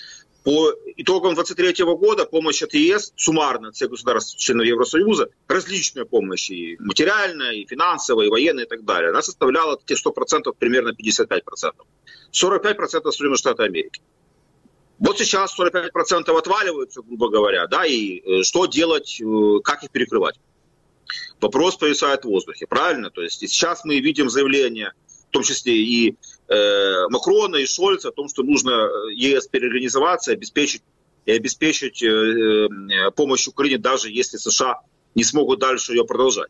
По итогам 2023 года помощь от ЕС, суммарно от всех государств, членов Евросоюза, различная помощь, и материальная, и финансовая, и военная, и так далее, она составляла 100% примерно 55%. 45% Соединенных Штатов Америки. Вот сейчас 45% отваливаются, грубо говоря, да, и что делать, как их перекрывать? Вопрос повисает в воздухе, правильно? То есть сейчас мы видим заявление, в том числе и Макрона, и Шольца, о том, что нужно ЕС переорганизоваться, обеспечить помощь Украине, даже если США не смогут дальше ее продолжать.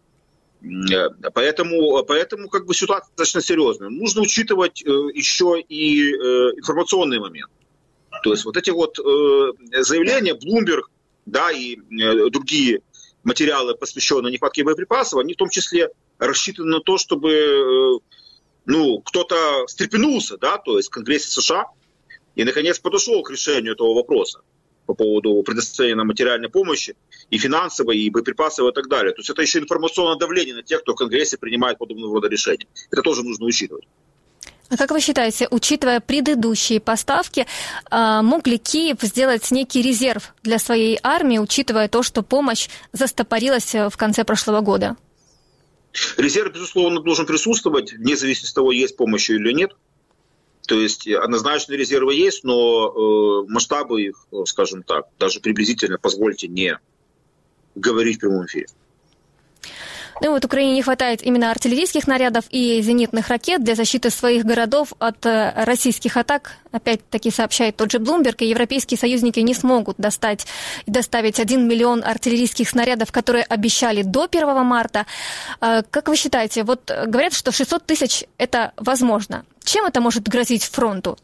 Поэтому как бы ситуация достаточно серьезная. Нужно учитывать еще и информационный момент. То есть вот эти вот заявления, Bloomberg, да, и другие материалы, посвященные нехватке боеприпасов, они в том числе рассчитаны на то, чтобы кто-то встрепенулся, да, то есть в Конгрессе США, и наконец подошел к решению этого вопроса по поводу предоставления нам материальной помощи, и финансовой, и боеприпасовой, и так далее. То есть это еще информационное давление на тех, кто в Конгрессе принимает подобного рода решения. Это тоже нужно учитывать. А как вы считаете, учитывая предыдущие поставки, мог ли Киев сделать некий резерв для своей армии, учитывая то, что помощь застопорилась в конце прошлого года? Резерв, безусловно, должен присутствовать, вне зависимости от того, есть помощь или нет. То есть однозначно резервы есть, но масштабы их, скажем так, даже приблизительно, позвольте не говорить в прямом эфире. Ну вот Украине не хватает именно артиллерийских снарядов и зенитных ракет для защиты своих городов от российских атак. Опять-таки сообщает тот же Bloomberg, и европейские союзники не смогут доставить 1 миллион артиллерийских снарядов, которые обещали до 1 марта. Как вы считаете, вот говорят, что 600 тысяч – это возможно. Чем это может грозить фронту?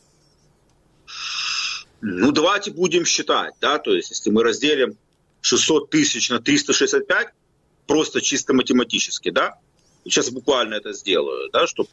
Ну, давайте будем считать, да, то есть если мы разделим 600 тысяч на 365, просто чисто математически, да, сейчас буквально это сделаю, да, чтобы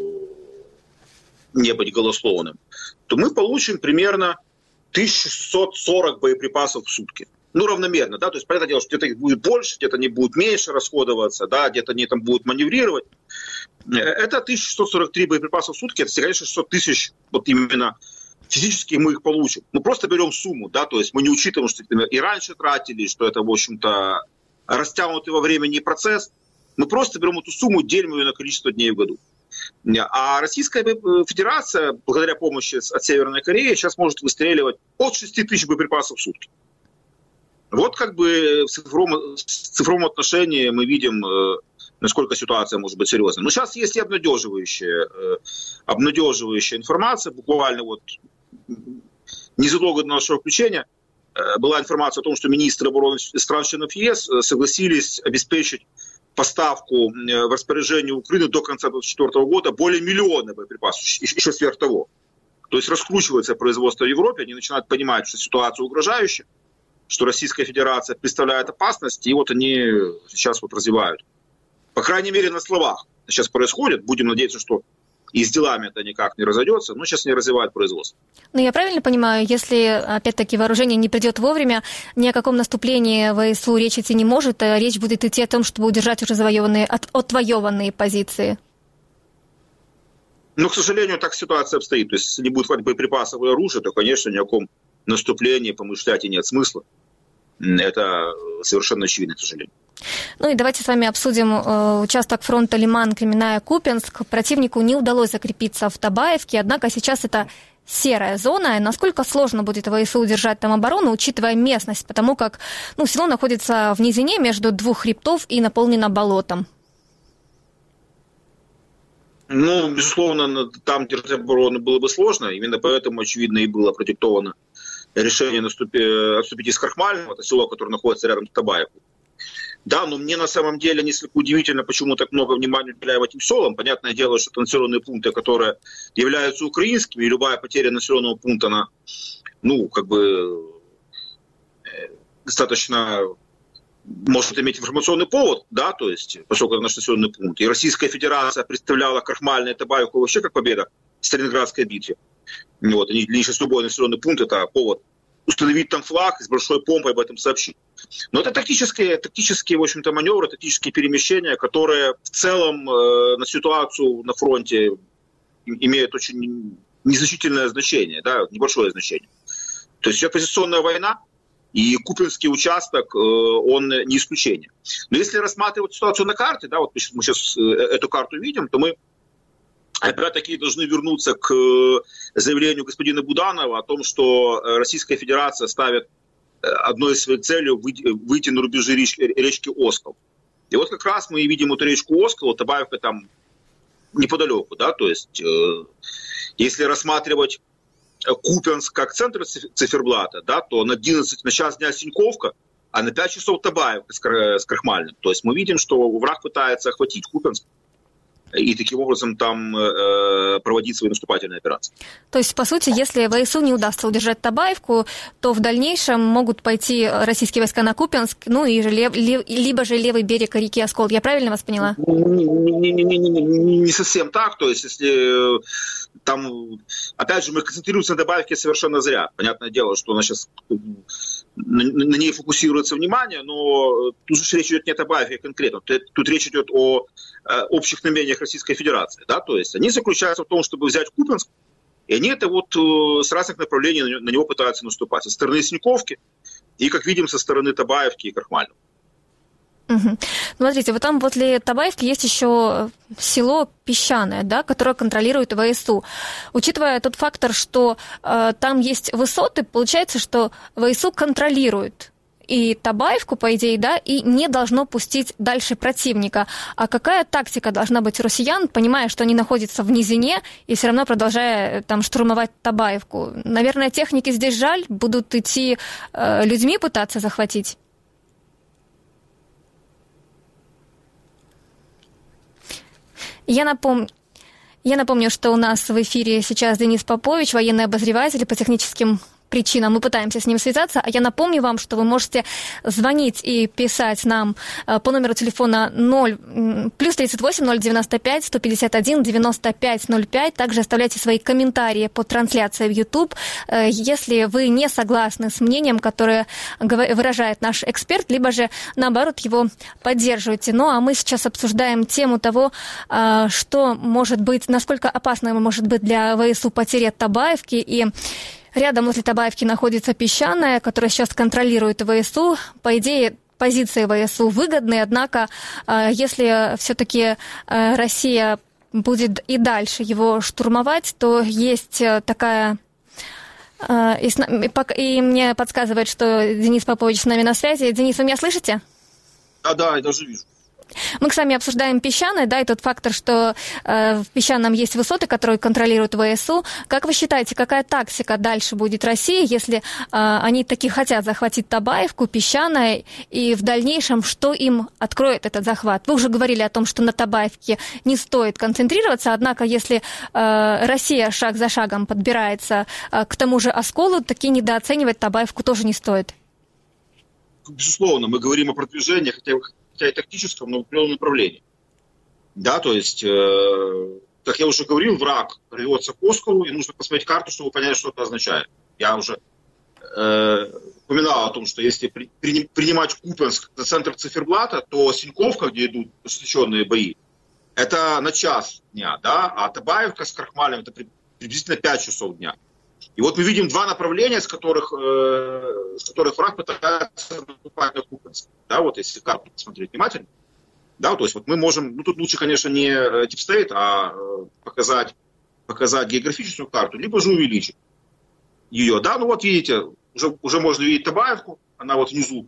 не быть голословным, то мы получим примерно 1640 боеприпасов в сутки. Ну, равномерно, да, то есть, понятное дело, что где-то их будет больше, где-то они будут меньше расходоваться, да, где-то они там будут маневрировать. Это 1643 боеприпаса в сутки, это, конечно, 600 тысяч, вот именно физически мы их получим. Мы просто берем сумму, да, то есть мы не учитываем, что и раньше тратили, что это, в общем-то, растянутый во времени процесс. Мы просто берем эту сумму, делим ее на количество дней в году. А Российская Федерация, благодаря помощи от Северной Кореи, сейчас может выстреливать от 6 тысяч боеприпасов в сутки. Вот как бы в цифровом отношении мы видим, насколько ситуация может быть серьезной. Но сейчас есть и обнадеживающая информация. Буквально вот незадолго до нашего включения была информация о том, что министры обороны стран-членов ЕС согласились обеспечить поставку в распоряжение Украины до конца 2024 года более миллиона боеприпасов, еще сверх того. То есть раскручивается производство в Европе, они начинают понимать, что ситуация угрожающая, что Российская Федерация представляет опасность, и вот они сейчас вот развивают. По крайней мере, на словах сейчас происходит. Будем надеяться, что и с делами это никак не разойдется, но сейчас не развивают производство. Но я правильно понимаю, если, опять-таки, вооружение не придет вовремя, ни о каком наступлении ВСУ речь идти не может, а речь будет идти о том, чтобы удержать уже отвоеванные позиции? Ну, к сожалению, так ситуация обстоит. То есть, если не будет хватать боеприпасов и оружия, то, конечно, ни о каком наступлении помышлять и нет смысла. Это совершенно очевидно, к сожалению. Ну и давайте с вами обсудим участок фронта Лиман-Кременная-Купенск. Противнику не удалось закрепиться в Табаевке, однако сейчас это серая зона. И насколько сложно будет ВСУ удержать там оборону, учитывая местность, потому как село находится в низине между двух хребтов и наполнено болотом? Ну, безусловно, там держать оборону было бы сложно. Именно поэтому, очевидно, и было продиктовано решение отступить из Крахмального, это село, которое находится рядом с Табаевкой. Да, но мне на самом деле несколько удивительно, почему так много внимания уделяем этим селам. Понятное дело, что это населенные пункты, которые являются украинскими, и любая потеря населенного пункта, она, достаточно может иметь информационный повод, да, то есть, поскольку это наш населенный пункт. И Российская Федерация представляла Крахмальное и Табаевку вообще как победа в Сталинградской битве. Вот, и для них сейчас любой населенный пункт – это повод установить там флаг и с большой помпой об этом сообщить. Но это тактические, в общем-то, маневры, тактические перемещения, которые в целом на ситуацию на фронте имеют очень незначительное значение, да, небольшое значение. То есть позиционная война, и Купянский участок, он не исключение. Но если рассматривать ситуацию на карте, да, вот мы сейчас эту карту видим, то мы опять-таки должны вернуться к заявлению господина Буданова о том, что Российская Федерация ставит одной из своих целей выйти на рубежи речки Оскол. И вот как раз мы видим эту речку Оскол, Табаевка там неподалеку, да, то есть если рассматривать Купянск как центр циферблата, да, то на час дня Синьковка, а на 5 часов Табаевка с Крахмальным. То есть мы видим, что враг пытается охватить Купянск и таким образом там проводить свои наступательные операции. То есть, по сути, если ВСУ не удастся удержать Табаевку, то в дальнейшем могут пойти российские войска на Купянск, ну и либо же левый берег реки Оскол. Я правильно вас поняла? Не совсем так. То есть, если там, опять же, мы концентрируемся на Табаевке совершенно зря. Понятное дело, что у нас сейчас на ней фокусируется внимание, но тут же речь идет не о Табаевке конкретно. Тут речь идет о общих намерениях Российской Федерации. Да? То есть они заключаются в том, чтобы взять Купянск, и они это вот с разных направлений на него пытаются наступать. Со стороны Синьковки и, как видим, со стороны Табаевки и Крахмального. Угу. Смотрите, вот там возле Табаевки есть еще село Песчаное, да, которое контролирует ВСУ. Учитывая тот фактор, что там есть высоты, получается, что ВСУ контролирует и Табаевку, по идее, да, и не должно пустить дальше противника. А какая тактика должна быть у россиян, понимая, что они находятся в низине и все равно продолжая там штурмовать Табаевку? Наверное, техники здесь жаль, будут идти людьми пытаться захватить? Я напомню, что у нас в эфире сейчас Денис Попович, военный обозреватель по техническим причинам. Мы пытаемся с ним связаться. А я напомню вам, что вы можете звонить и писать нам по номеру телефона +38 095 151 95 05. Также оставляйте свои комментарии под трансляцией в YouTube, если вы не согласны с мнением, которое выражает наш эксперт, либо же, наоборот, его поддерживаете. Ну, а мы сейчас обсуждаем тему того, что может быть, насколько опасно может быть для ВСУ потеря Табаевки. И рядом возле Табаевки находится Песчаное, которое сейчас контролирует ВСУ. По идее, позиции ВСУ выгодны, однако, если все-таки Россия будет и дальше его штурмовать, то есть такая... И мне подсказывает, что Денис Попович с нами на связи. Денис, вы меня слышите? Да, я даже вижу. Мы с вами обсуждаем Песчаное, да, и тот фактор, что в Песчаном есть высоты, которые контролируют ВСУ. Как вы считаете, какая тактика дальше будет России, если они таки хотят захватить Табаевку, Песчаное, и в дальнейшем что им откроет этот захват? Вы уже говорили о том, что на Табаевке не стоит концентрироваться, однако если Россия шаг за шагом подбирается к тому же Осколу, таки недооценивать Табаевку тоже не стоит. Безусловно, мы говорим о продвижении, хотя и тактическом, но в определенном направлении. Да, то есть, как я уже говорил, враг рвется к Осколу, и нужно посмотреть карту, чтобы понять, что это означает. Я уже упоминал о том, что если принимать Купянск за центр циферблата, то Синьковка, где идут ожесточенные бои, это на час дня, да, а Табаевка с Крахмалем это приблизительно 5 часов дня. И вот мы видим два направления, с которых враг пытается наступать на Купянск. Да, вот если карту посмотреть внимательно. Да, то есть вот мы можем, ну тут лучше, конечно, не типстейт, а показать географическую карту, либо же увеличить ее. Да, ну вот видите, уже можно видеть Табаевку, она вот внизу.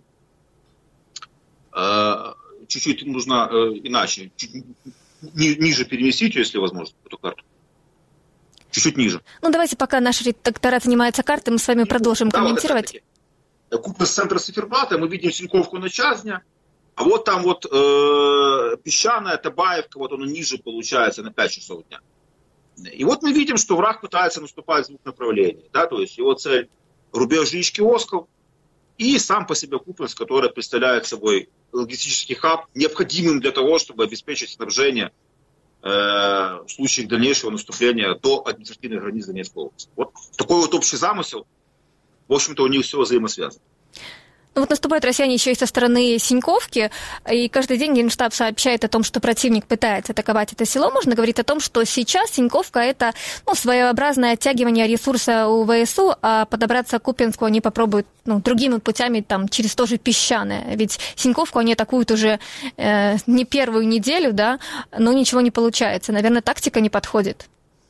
Чуть-чуть нужно иначе, чуть ниже переместить ее, если возможно, эту карту. Чуть-чуть ниже. Ну, давайте, пока наш редакторат занимается картой, мы с вами продолжим комментировать. Купянск с центра циферблата, мы видим Синьковку на час дня, а вот там вот Песчаное, Табаевка, вот оно ниже получается на 5 часов дня. И вот мы видим, что враг пытается наступать в двух направлениях. Да? То есть его цель рубеж речки Оскол и сам по себе Купянск, который представляет собой логистический хаб, необходимым для того, чтобы обеспечить снабжение в случае дальнейшего наступления до административных границ Донецкой области. Вот такой вот общий замысел. В общем-то, у них все взаимосвязано. Ну вот наступают россияне еще и со стороны Синьковки, и каждый день Генштаб сообщает о том, что противник пытается атаковать это село. Можно говорить о том, что сейчас Синьковка – это своеобразное оттягивание ресурса у ВСУ, а подобраться к Купянску они попробуют другими путями, там, через то же Песчаное. Ведь Синьковку они атакуют уже не первую неделю, да, но ничего не получается. Наверное, тактика не подходит.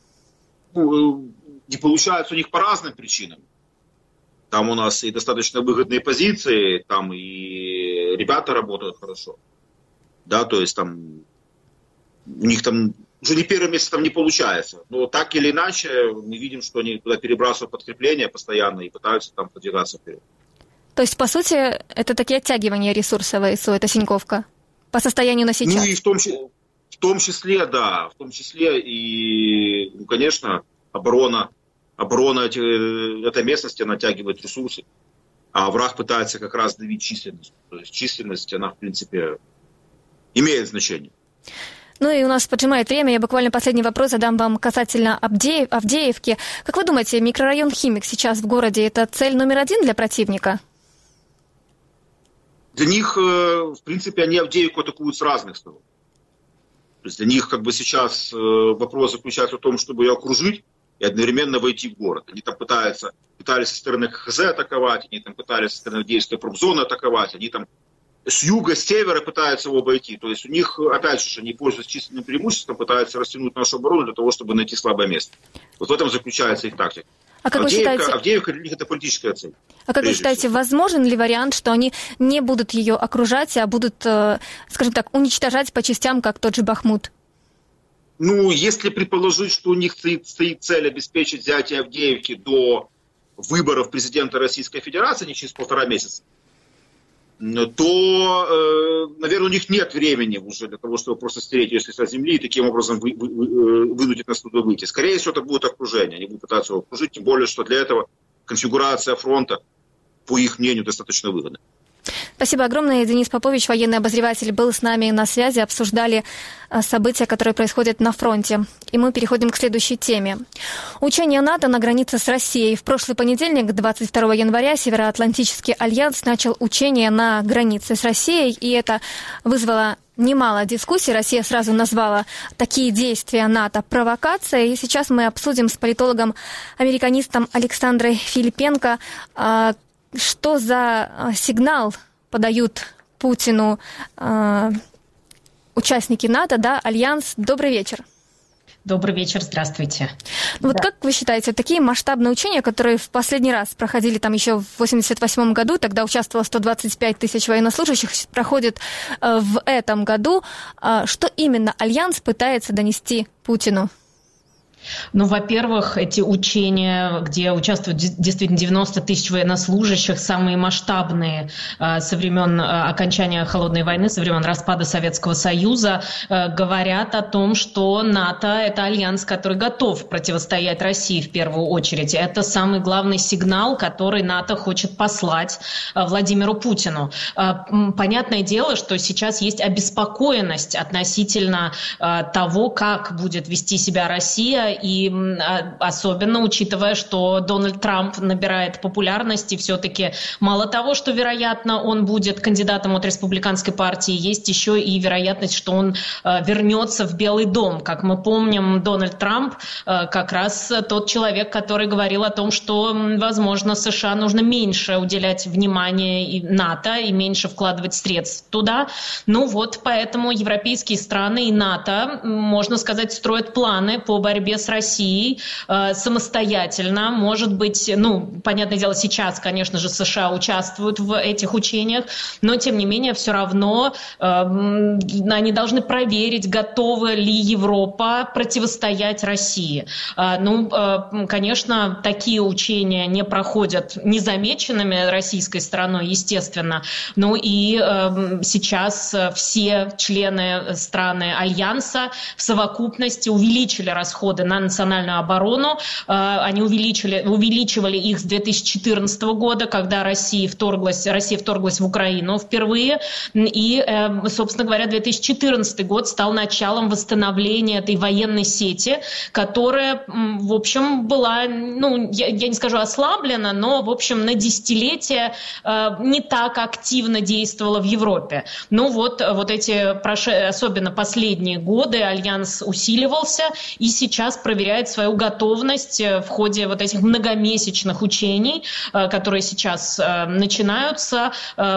Не получается у них по разным причинам. Там у нас и достаточно выгодные позиции, там и ребята работают хорошо. Да, то есть там у них там уже не первый месяц там не получается. Но так или иначе мы видим, что они туда перебрасывают подкрепления постоянно и пытаются там продвигаться вперед. То есть, по сути, это такие оттягивания ресурса ВСУ, это Синьковка, по состоянию на сейчас? Ну и в том числе, да, в том числе и, конечно, оборона этой местности натягивает ресурсы, а враг пытается как раз давить численность. То есть численность, она, в принципе, имеет значение. Ну и у нас поджимает время. Я буквально последний вопрос задам вам касательно Авдеевки. Как вы думаете, микрорайон Химик сейчас в городе – это цель номер один для противника? Для них, в принципе, они Авдеевку атакуют с разных сторон. То есть для них как бы сейчас вопрос заключается в том, чтобы ее окружить и одновременно войти в город. Они там пытались со стороны КХЗ атаковать, они там пытались со стороны Авдеевской промзоны атаковать, они там с юга, с севера пытаются его обойти. То есть у них, опять же, они пользуются численным преимуществом, пытаются растянуть нашу оборону для того, чтобы найти слабое место. Вот в этом заключается их тактика. А как Авдеевка для них это политическая цель. А как вы считаете, возможен ли вариант, что они не будут ее окружать, а будут, скажем так, уничтожать по частям, как тот же Бахмут? Ну, если предположить, что у них стоит цель обеспечить взятие Авдеевки до выборов президента Российской Федерации, не через 1,5 месяца, то, наверное, у них нет времени уже для того, чтобы просто стереть ее с лица земли и таким образом вынудить нас туда выйти. Скорее всего, это будет окружение. Они будут пытаться его окружить, тем более, что для этого конфигурация фронта, по их мнению, достаточно выгодна. Спасибо огромное. Денис Попович, военный обозреватель, был с нами на связи. Обсуждали события, которые происходят на фронте. И мы переходим к следующей теме. Учения НАТО на границе с Россией. В прошлый понедельник, 22 января, Североатлантический альянс начал учения на границе с Россией. И это вызвало немало дискуссий. Россия сразу назвала такие действия НАТО провокацией. И сейчас мы обсудим с политологом-американистом Александрой Филипенко, что за сигнал подают Путину участники НАТО, да, Альянс. Добрый вечер. Добрый вечер, здравствуйте. Вот да. Как вы считаете, такие масштабные учения, которые в последний раз проходили там еще в 1988 году, тогда участвовало 125 тысяч военнослужащих, проходят в этом году, что именно Альянс пытается донести Путину? Ну, во-первых, эти учения, где участвуют действительно 90 тысяч военнослужащих, самые масштабные со времен окончания Холодной войны, со времен распада Советского Союза, говорят о том, что НАТО – это альянс, который готов противостоять России в первую очередь. Это самый главный сигнал, который НАТО хочет послать Владимиру Путину. Понятное дело, что сейчас есть обеспокоенность относительно того, как будет вести себя Россия, и особенно учитывая, что Дональд Трамп набирает популярности, все-таки мало того, что, вероятно, он будет кандидатом от республиканской партии, есть еще и вероятность, что он вернется в Белый дом. Как мы помним, Дональд Трамп как раз тот человек, который говорил о том, что, возможно, США нужно меньше уделять внимания и НАТО и меньше вкладывать средств туда. Ну вот, поэтому европейские страны и НАТО, можно сказать, строят планы по борьбе с Россией самостоятельно. Может быть, понятное дело, сейчас, конечно же, США участвуют в этих учениях, но, тем не менее, все равно они должны проверить, готова ли Европа противостоять России. Конечно, такие учения не проходят незамеченными российской стороной, естественно. И сейчас все члены страны Альянса в совокупности увеличили расходы на национальную оборону. Они увеличивали их с 2014 года, когда Россия вторглась в Украину впервые. И, собственно говоря, 2014 год стал началом восстановления этой военной сети, которая, в общем, была, я не скажу ослаблена, но, в общем, на десятилетия не так активно действовала в Европе. Но вот эти, особенно последние годы, альянс усиливался и сейчас проверяет свою готовность в ходе вот этих многомесячных учений, которые сейчас начинаются.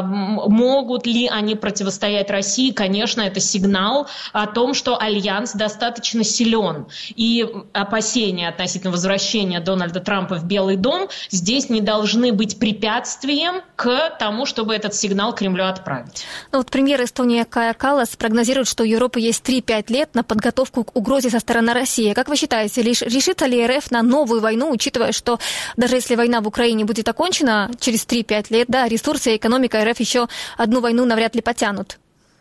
Могут ли они противостоять России? Конечно, это сигнал о том, что альянс достаточно силен. И опасения относительно возвращения Дональда Трампа в Белый дом здесь не должны быть препятствием к тому, чтобы этот сигнал Кремлю отправить. Премьер Эстонии Кая Каллас прогнозирует, что у Европы есть 3-5 лет на подготовку к угрозе со стороны России. Как вы считаете, решится ли РФ на новую войну, учитывая, что даже если война в Украине будет окончена через 3-5 лет, ресурсы и экономика РФ еще одну войну навряд ли потянут?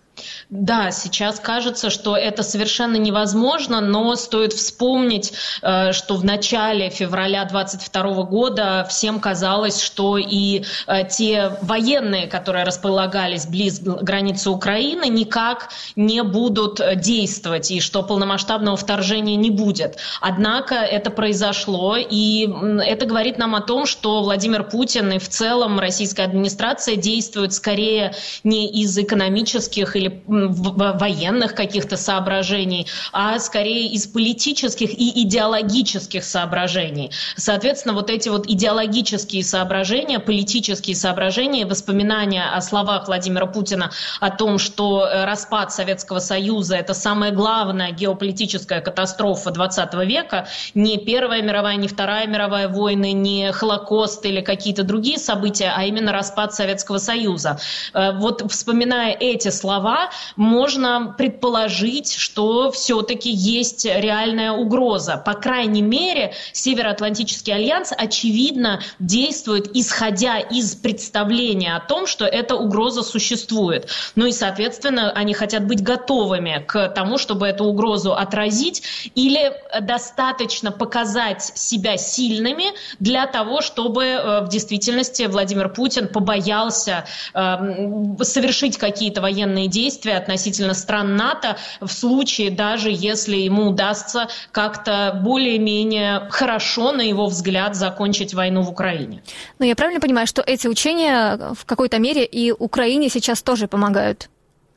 Да, сейчас кажется, что это совершенно невозможно, но стоит вспомнить, что в начале февраля 2022 года всем казалось, что и те военные, которые располагались близ границы Украины, никак не будут действовать, и что полномасштабного вторжения не будет. Однако это произошло, и это говорит нам о том, что Владимир Путин и в целом российская администрация действуют скорее не из экономических или военных каких-то соображений, а скорее из политических и идеологических соображений. Соответственно, вот эти вот идеологические соображения, политические соображения, воспоминания о словах Владимира Путина о том, что распад Советского Союза – это самая главная геополитическая катастрофа 20 века, не Первая мировая, не Вторая мировая войны, не Холокост или какие-то другие события, а именно распад Советского Союза. Вот вспоминая эти слова, можно предположить, что все-таки есть реальная угроза. По крайней мере, Североатлантический альянс, очевидно, действует, исходя из представления о том, что эта угроза существует. Ну и, соответственно, они хотят быть готовыми к тому, чтобы эту угрозу отразить, или достаточно показать себя сильными для того, чтобы в действительности Владимир Путин побоялся совершить какие-то военные действия относительно стран НАТО в случае, даже если ему удастся как-то более-менее хорошо, на его взгляд, закончить войну в Украине. Но я правильно понимаю, что эти учения в какой-то мере и Украине сейчас тоже помогают?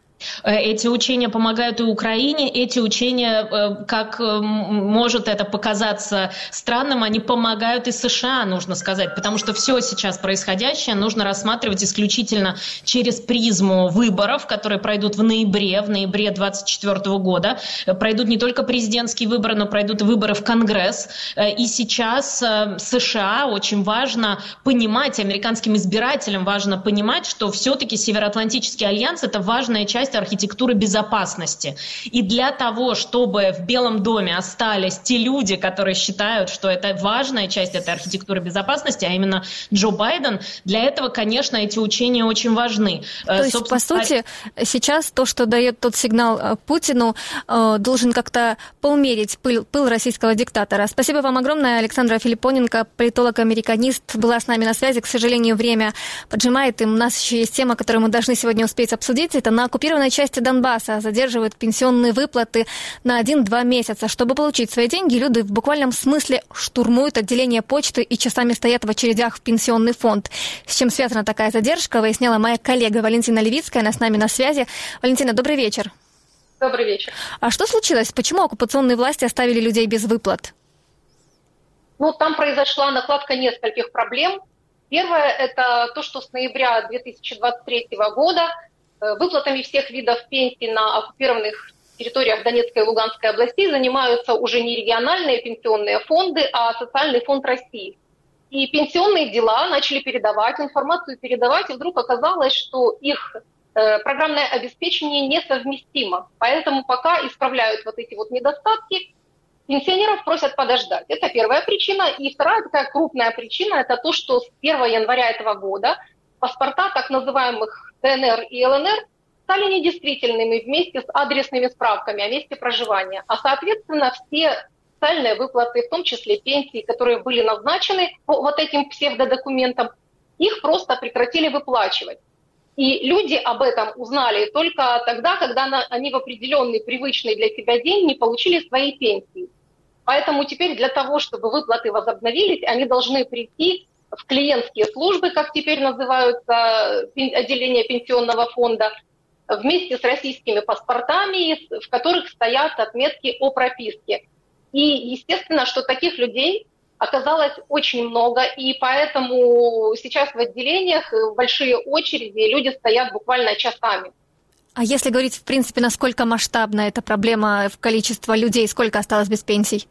Эти учения помогают и Украине, эти учения, как может это показаться странным, они помогают и США, нужно сказать, потому что все сейчас происходящее нужно рассматривать исключительно через призму выборов, которые пройдут в ноябре 2024 года. Пройдут не только президентские выборы, но пройдут и выборы в Конгресс. И сейчас США очень важно понимать, американским избирателям важно понимать, что все-таки Североатлантический альянс – это важная часть архитектуры безопасности. И для того, чтобы в Белом доме остались те люди, которые считают, что это важная часть этой архитектуры безопасности, а именно Джо Байден, для этого, конечно, эти учения очень важны. То есть, по сути, сейчас то, что дает тот сигнал Путину, должен как-то поумерить пыл российского диктатора. Спасибо вам огромное. Александра Филиппоненко, политолог-американист, была с нами на связи. К сожалению, время поджимает, и у нас еще есть тема, которую мы должны сегодня успеть обсудить. Это на оккупированной части Донбасса задерживают пенсионные выплаты на 1-2 месяца. Чтобы получить свои деньги, люди в буквальном смысле штурмуют отделение почты и часами стоят в очередях в пенсионный фонд. С чем связана такая задержка, выясняла моя коллега Валентина Левицкая. Она с нами на связи. Валентина, добрый вечер. Добрый вечер. А что случилось? Почему оккупационные власти оставили людей без выплат? Там произошла накладка нескольких проблем. Первое – это то, что с ноября 2023 года выплатами всех видов пенсий на оккупированных территориях Донецкой и Луганской областей занимаются уже не региональные пенсионные фонды, а Социальный фонд России. И пенсионные дела начали передавать, информацию передавать, и вдруг оказалось, что их программное обеспечение несовместимо. Поэтому пока исправляют вот эти вот недостатки, пенсионеров просят подождать. Это первая причина. И вторая такая крупная причина – это то, что с 1 января этого года паспорта так называемых ДНР и ЛНР стали недействительными вместе с адресными справками о месте проживания. А, соответственно, все официальные выплаты, в том числе пенсии, которые были назначены по вот этим псевдодокументам, их просто прекратили выплачивать. И люди об этом узнали только тогда, когда они в определенный привычный для себя день не получили свои пенсии. Поэтому теперь для того, чтобы выплаты возобновились, они должны прийти в клиентские службы, как теперь называются отделения пенсионного фонда, вместе с российскими паспортами, в которых стоят отметки о прописке. И естественно, что таких людей оказалось очень много, и поэтому сейчас в отделениях большие очереди, люди стоят буквально часами. А если говорить, в принципе, насколько масштабна эта проблема в количестве людей, сколько осталось без пенсий?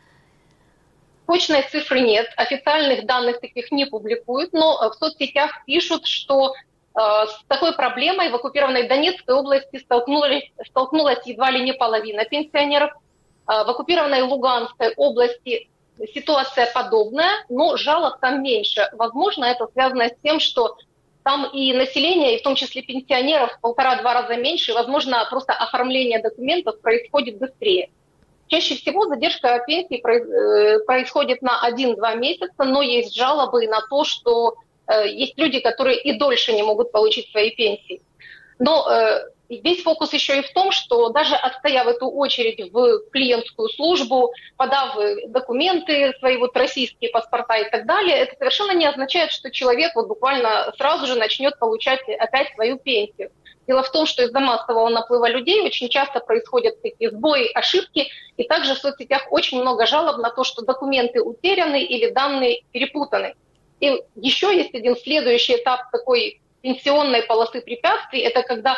Точной цифры нет, официальных данных таких не публикуют, но в соцсетях пишут, что с такой проблемой в оккупированной Донецкой области столкнулась едва ли не половина пенсионеров. В оккупированной Луганской области ситуация подобная, но жалоб там меньше. Возможно, это связано с тем, что там и население, и в том числе пенсионеров, в 1,5-2 раза меньше, и, возможно, просто оформление документов происходит быстрее. Чаще всего задержка пенсии происходит на 1-2 месяца, но есть жалобы на то, что есть люди, которые и дольше не могут получить свои пенсии. Но весь фокус еще и в том, что даже отстояв эту очередь в клиентскую службу, подав документы, свои вот российские паспорта и так далее, это совершенно не означает, что человек вот буквально сразу же начнет получать опять свою пенсию. Дело в том, что из-за массового наплыва людей очень часто происходят такие сбои, ошибки, и также в соцсетях очень много жалоб на то, что документы утеряны или данные перепутаны. И еще есть один следующий этап такой пенсионной полосы препятствий, это когда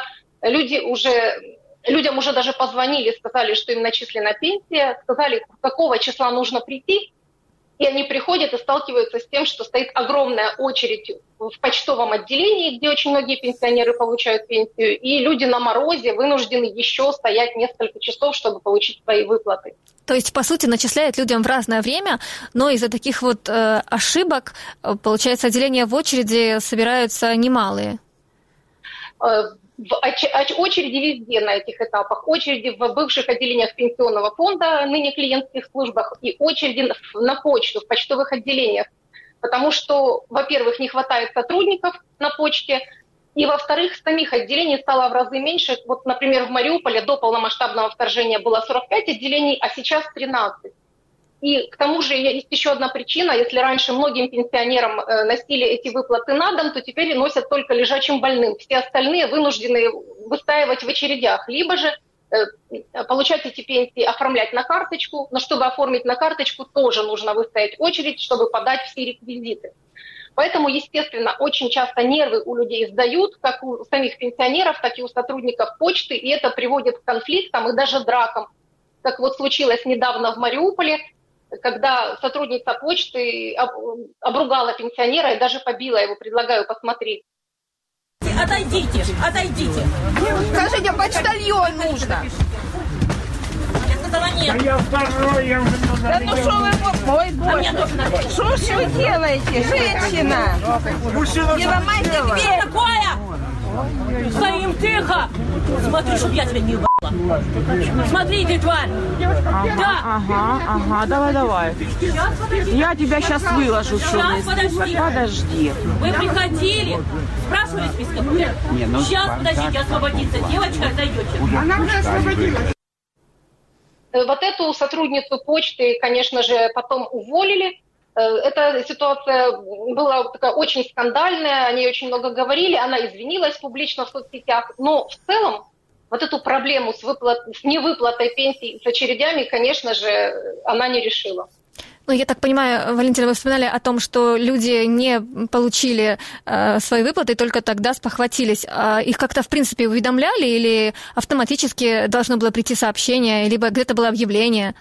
людям уже даже позвонили, сказали, что им начислена пенсия, сказали, какого числа нужно прийти, и они приходят и сталкиваются с тем, что стоит огромная очередь в почтовом отделении, где очень многие пенсионеры получают пенсию, и люди на морозе вынуждены еще стоять несколько часов, чтобы получить свои выплаты. То есть, по сути, начисляют людям в разное время, но из-за таких вот ошибок, получается, отделения в очереди собираются немалые. Очереди везде на этих этапах. Очереди в бывших отделениях пенсионного фонда, ныне клиентских службах, и очереди на почту, в почтовых отделениях. Потому что, во-первых, не хватает сотрудников на почте, и, во-вторых, самих отделений стало в разы меньше. Вот, например, в Мариуполе до полномасштабного вторжения было 45 отделений, а сейчас 13. И к тому же есть еще одна причина. Если раньше многим пенсионерам носили эти выплаты на дом, то теперь носят только лежачим больным. Все остальные вынуждены выстаивать в очередях. Либо же получать эти пенсии, оформлять на карточку. Но чтобы оформить на карточку, тоже нужно выстоять очередь, чтобы подать все реквизиты. Поэтому, естественно, очень часто нервы у людей сдают, как у самих пенсионеров, так и у сотрудников почты, и это приводит к конфликтам и даже дракам. Как вот случилось недавно в Мариуполе, когда сотрудница почты обругала пенсионера и даже побила его. Предлагаю посмотреть. Отойдите, отойдите. Скажите, почтальон нужно. Нет. Я второй, я уже... Да ну что вы... Ой, боже. Что ж вы делаете, женщина? Не ломайте дверь. Что такое? Стоим тихо. Смотри, чтоб я тебя не ебала. Смотрите, тварь. Да. Ага, давай. Я тебя сейчас выложу. Сейчас, подожди. Вы приходили, спрашивали списка? Сейчас, подождите, освободится девочка, зайдете. Она уже освободилась. Вот эту сотрудницу почты, конечно же, потом уволили. Эта ситуация была такая очень скандальная, о ней очень много говорили, она извинилась публично в соцсетях, но в целом вот эту проблему с невыплатой пенсий с очередями, конечно же, она не решила. Ну, я так понимаю, Валентина, вы вспоминали о том, что люди не получили свои выплаты, только тогда спохватились. Их как-то, в принципе, уведомляли или автоматически должно было прийти сообщение, либо где-то было объявление?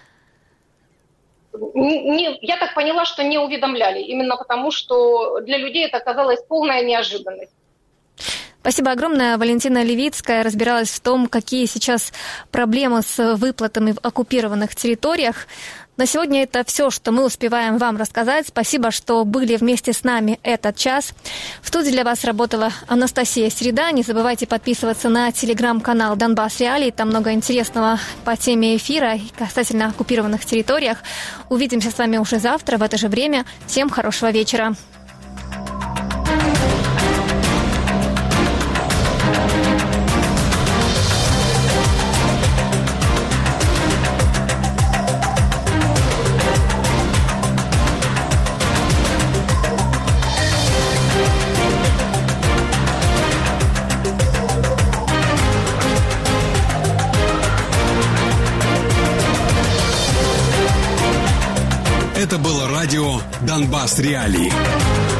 Я так поняла, что не уведомляли, именно потому, что для людей это оказалась полная неожиданность. Спасибо огромное. Валентина Левицкая разбиралась в том, какие сейчас проблемы с выплатами в оккупированных территориях. На сегодня это все, что мы успеваем вам рассказать. Спасибо, что были вместе с нами этот час. В студии для вас работала Анастасия Среда. Не забывайте подписываться на телеграм-канал «Донбасс Реалии». Там много интересного по теме эфира и касательно оккупированных территориях. Увидимся с вами уже завтра в это же время. Всем хорошего вечера. Это было радио «Донбасс Реалии».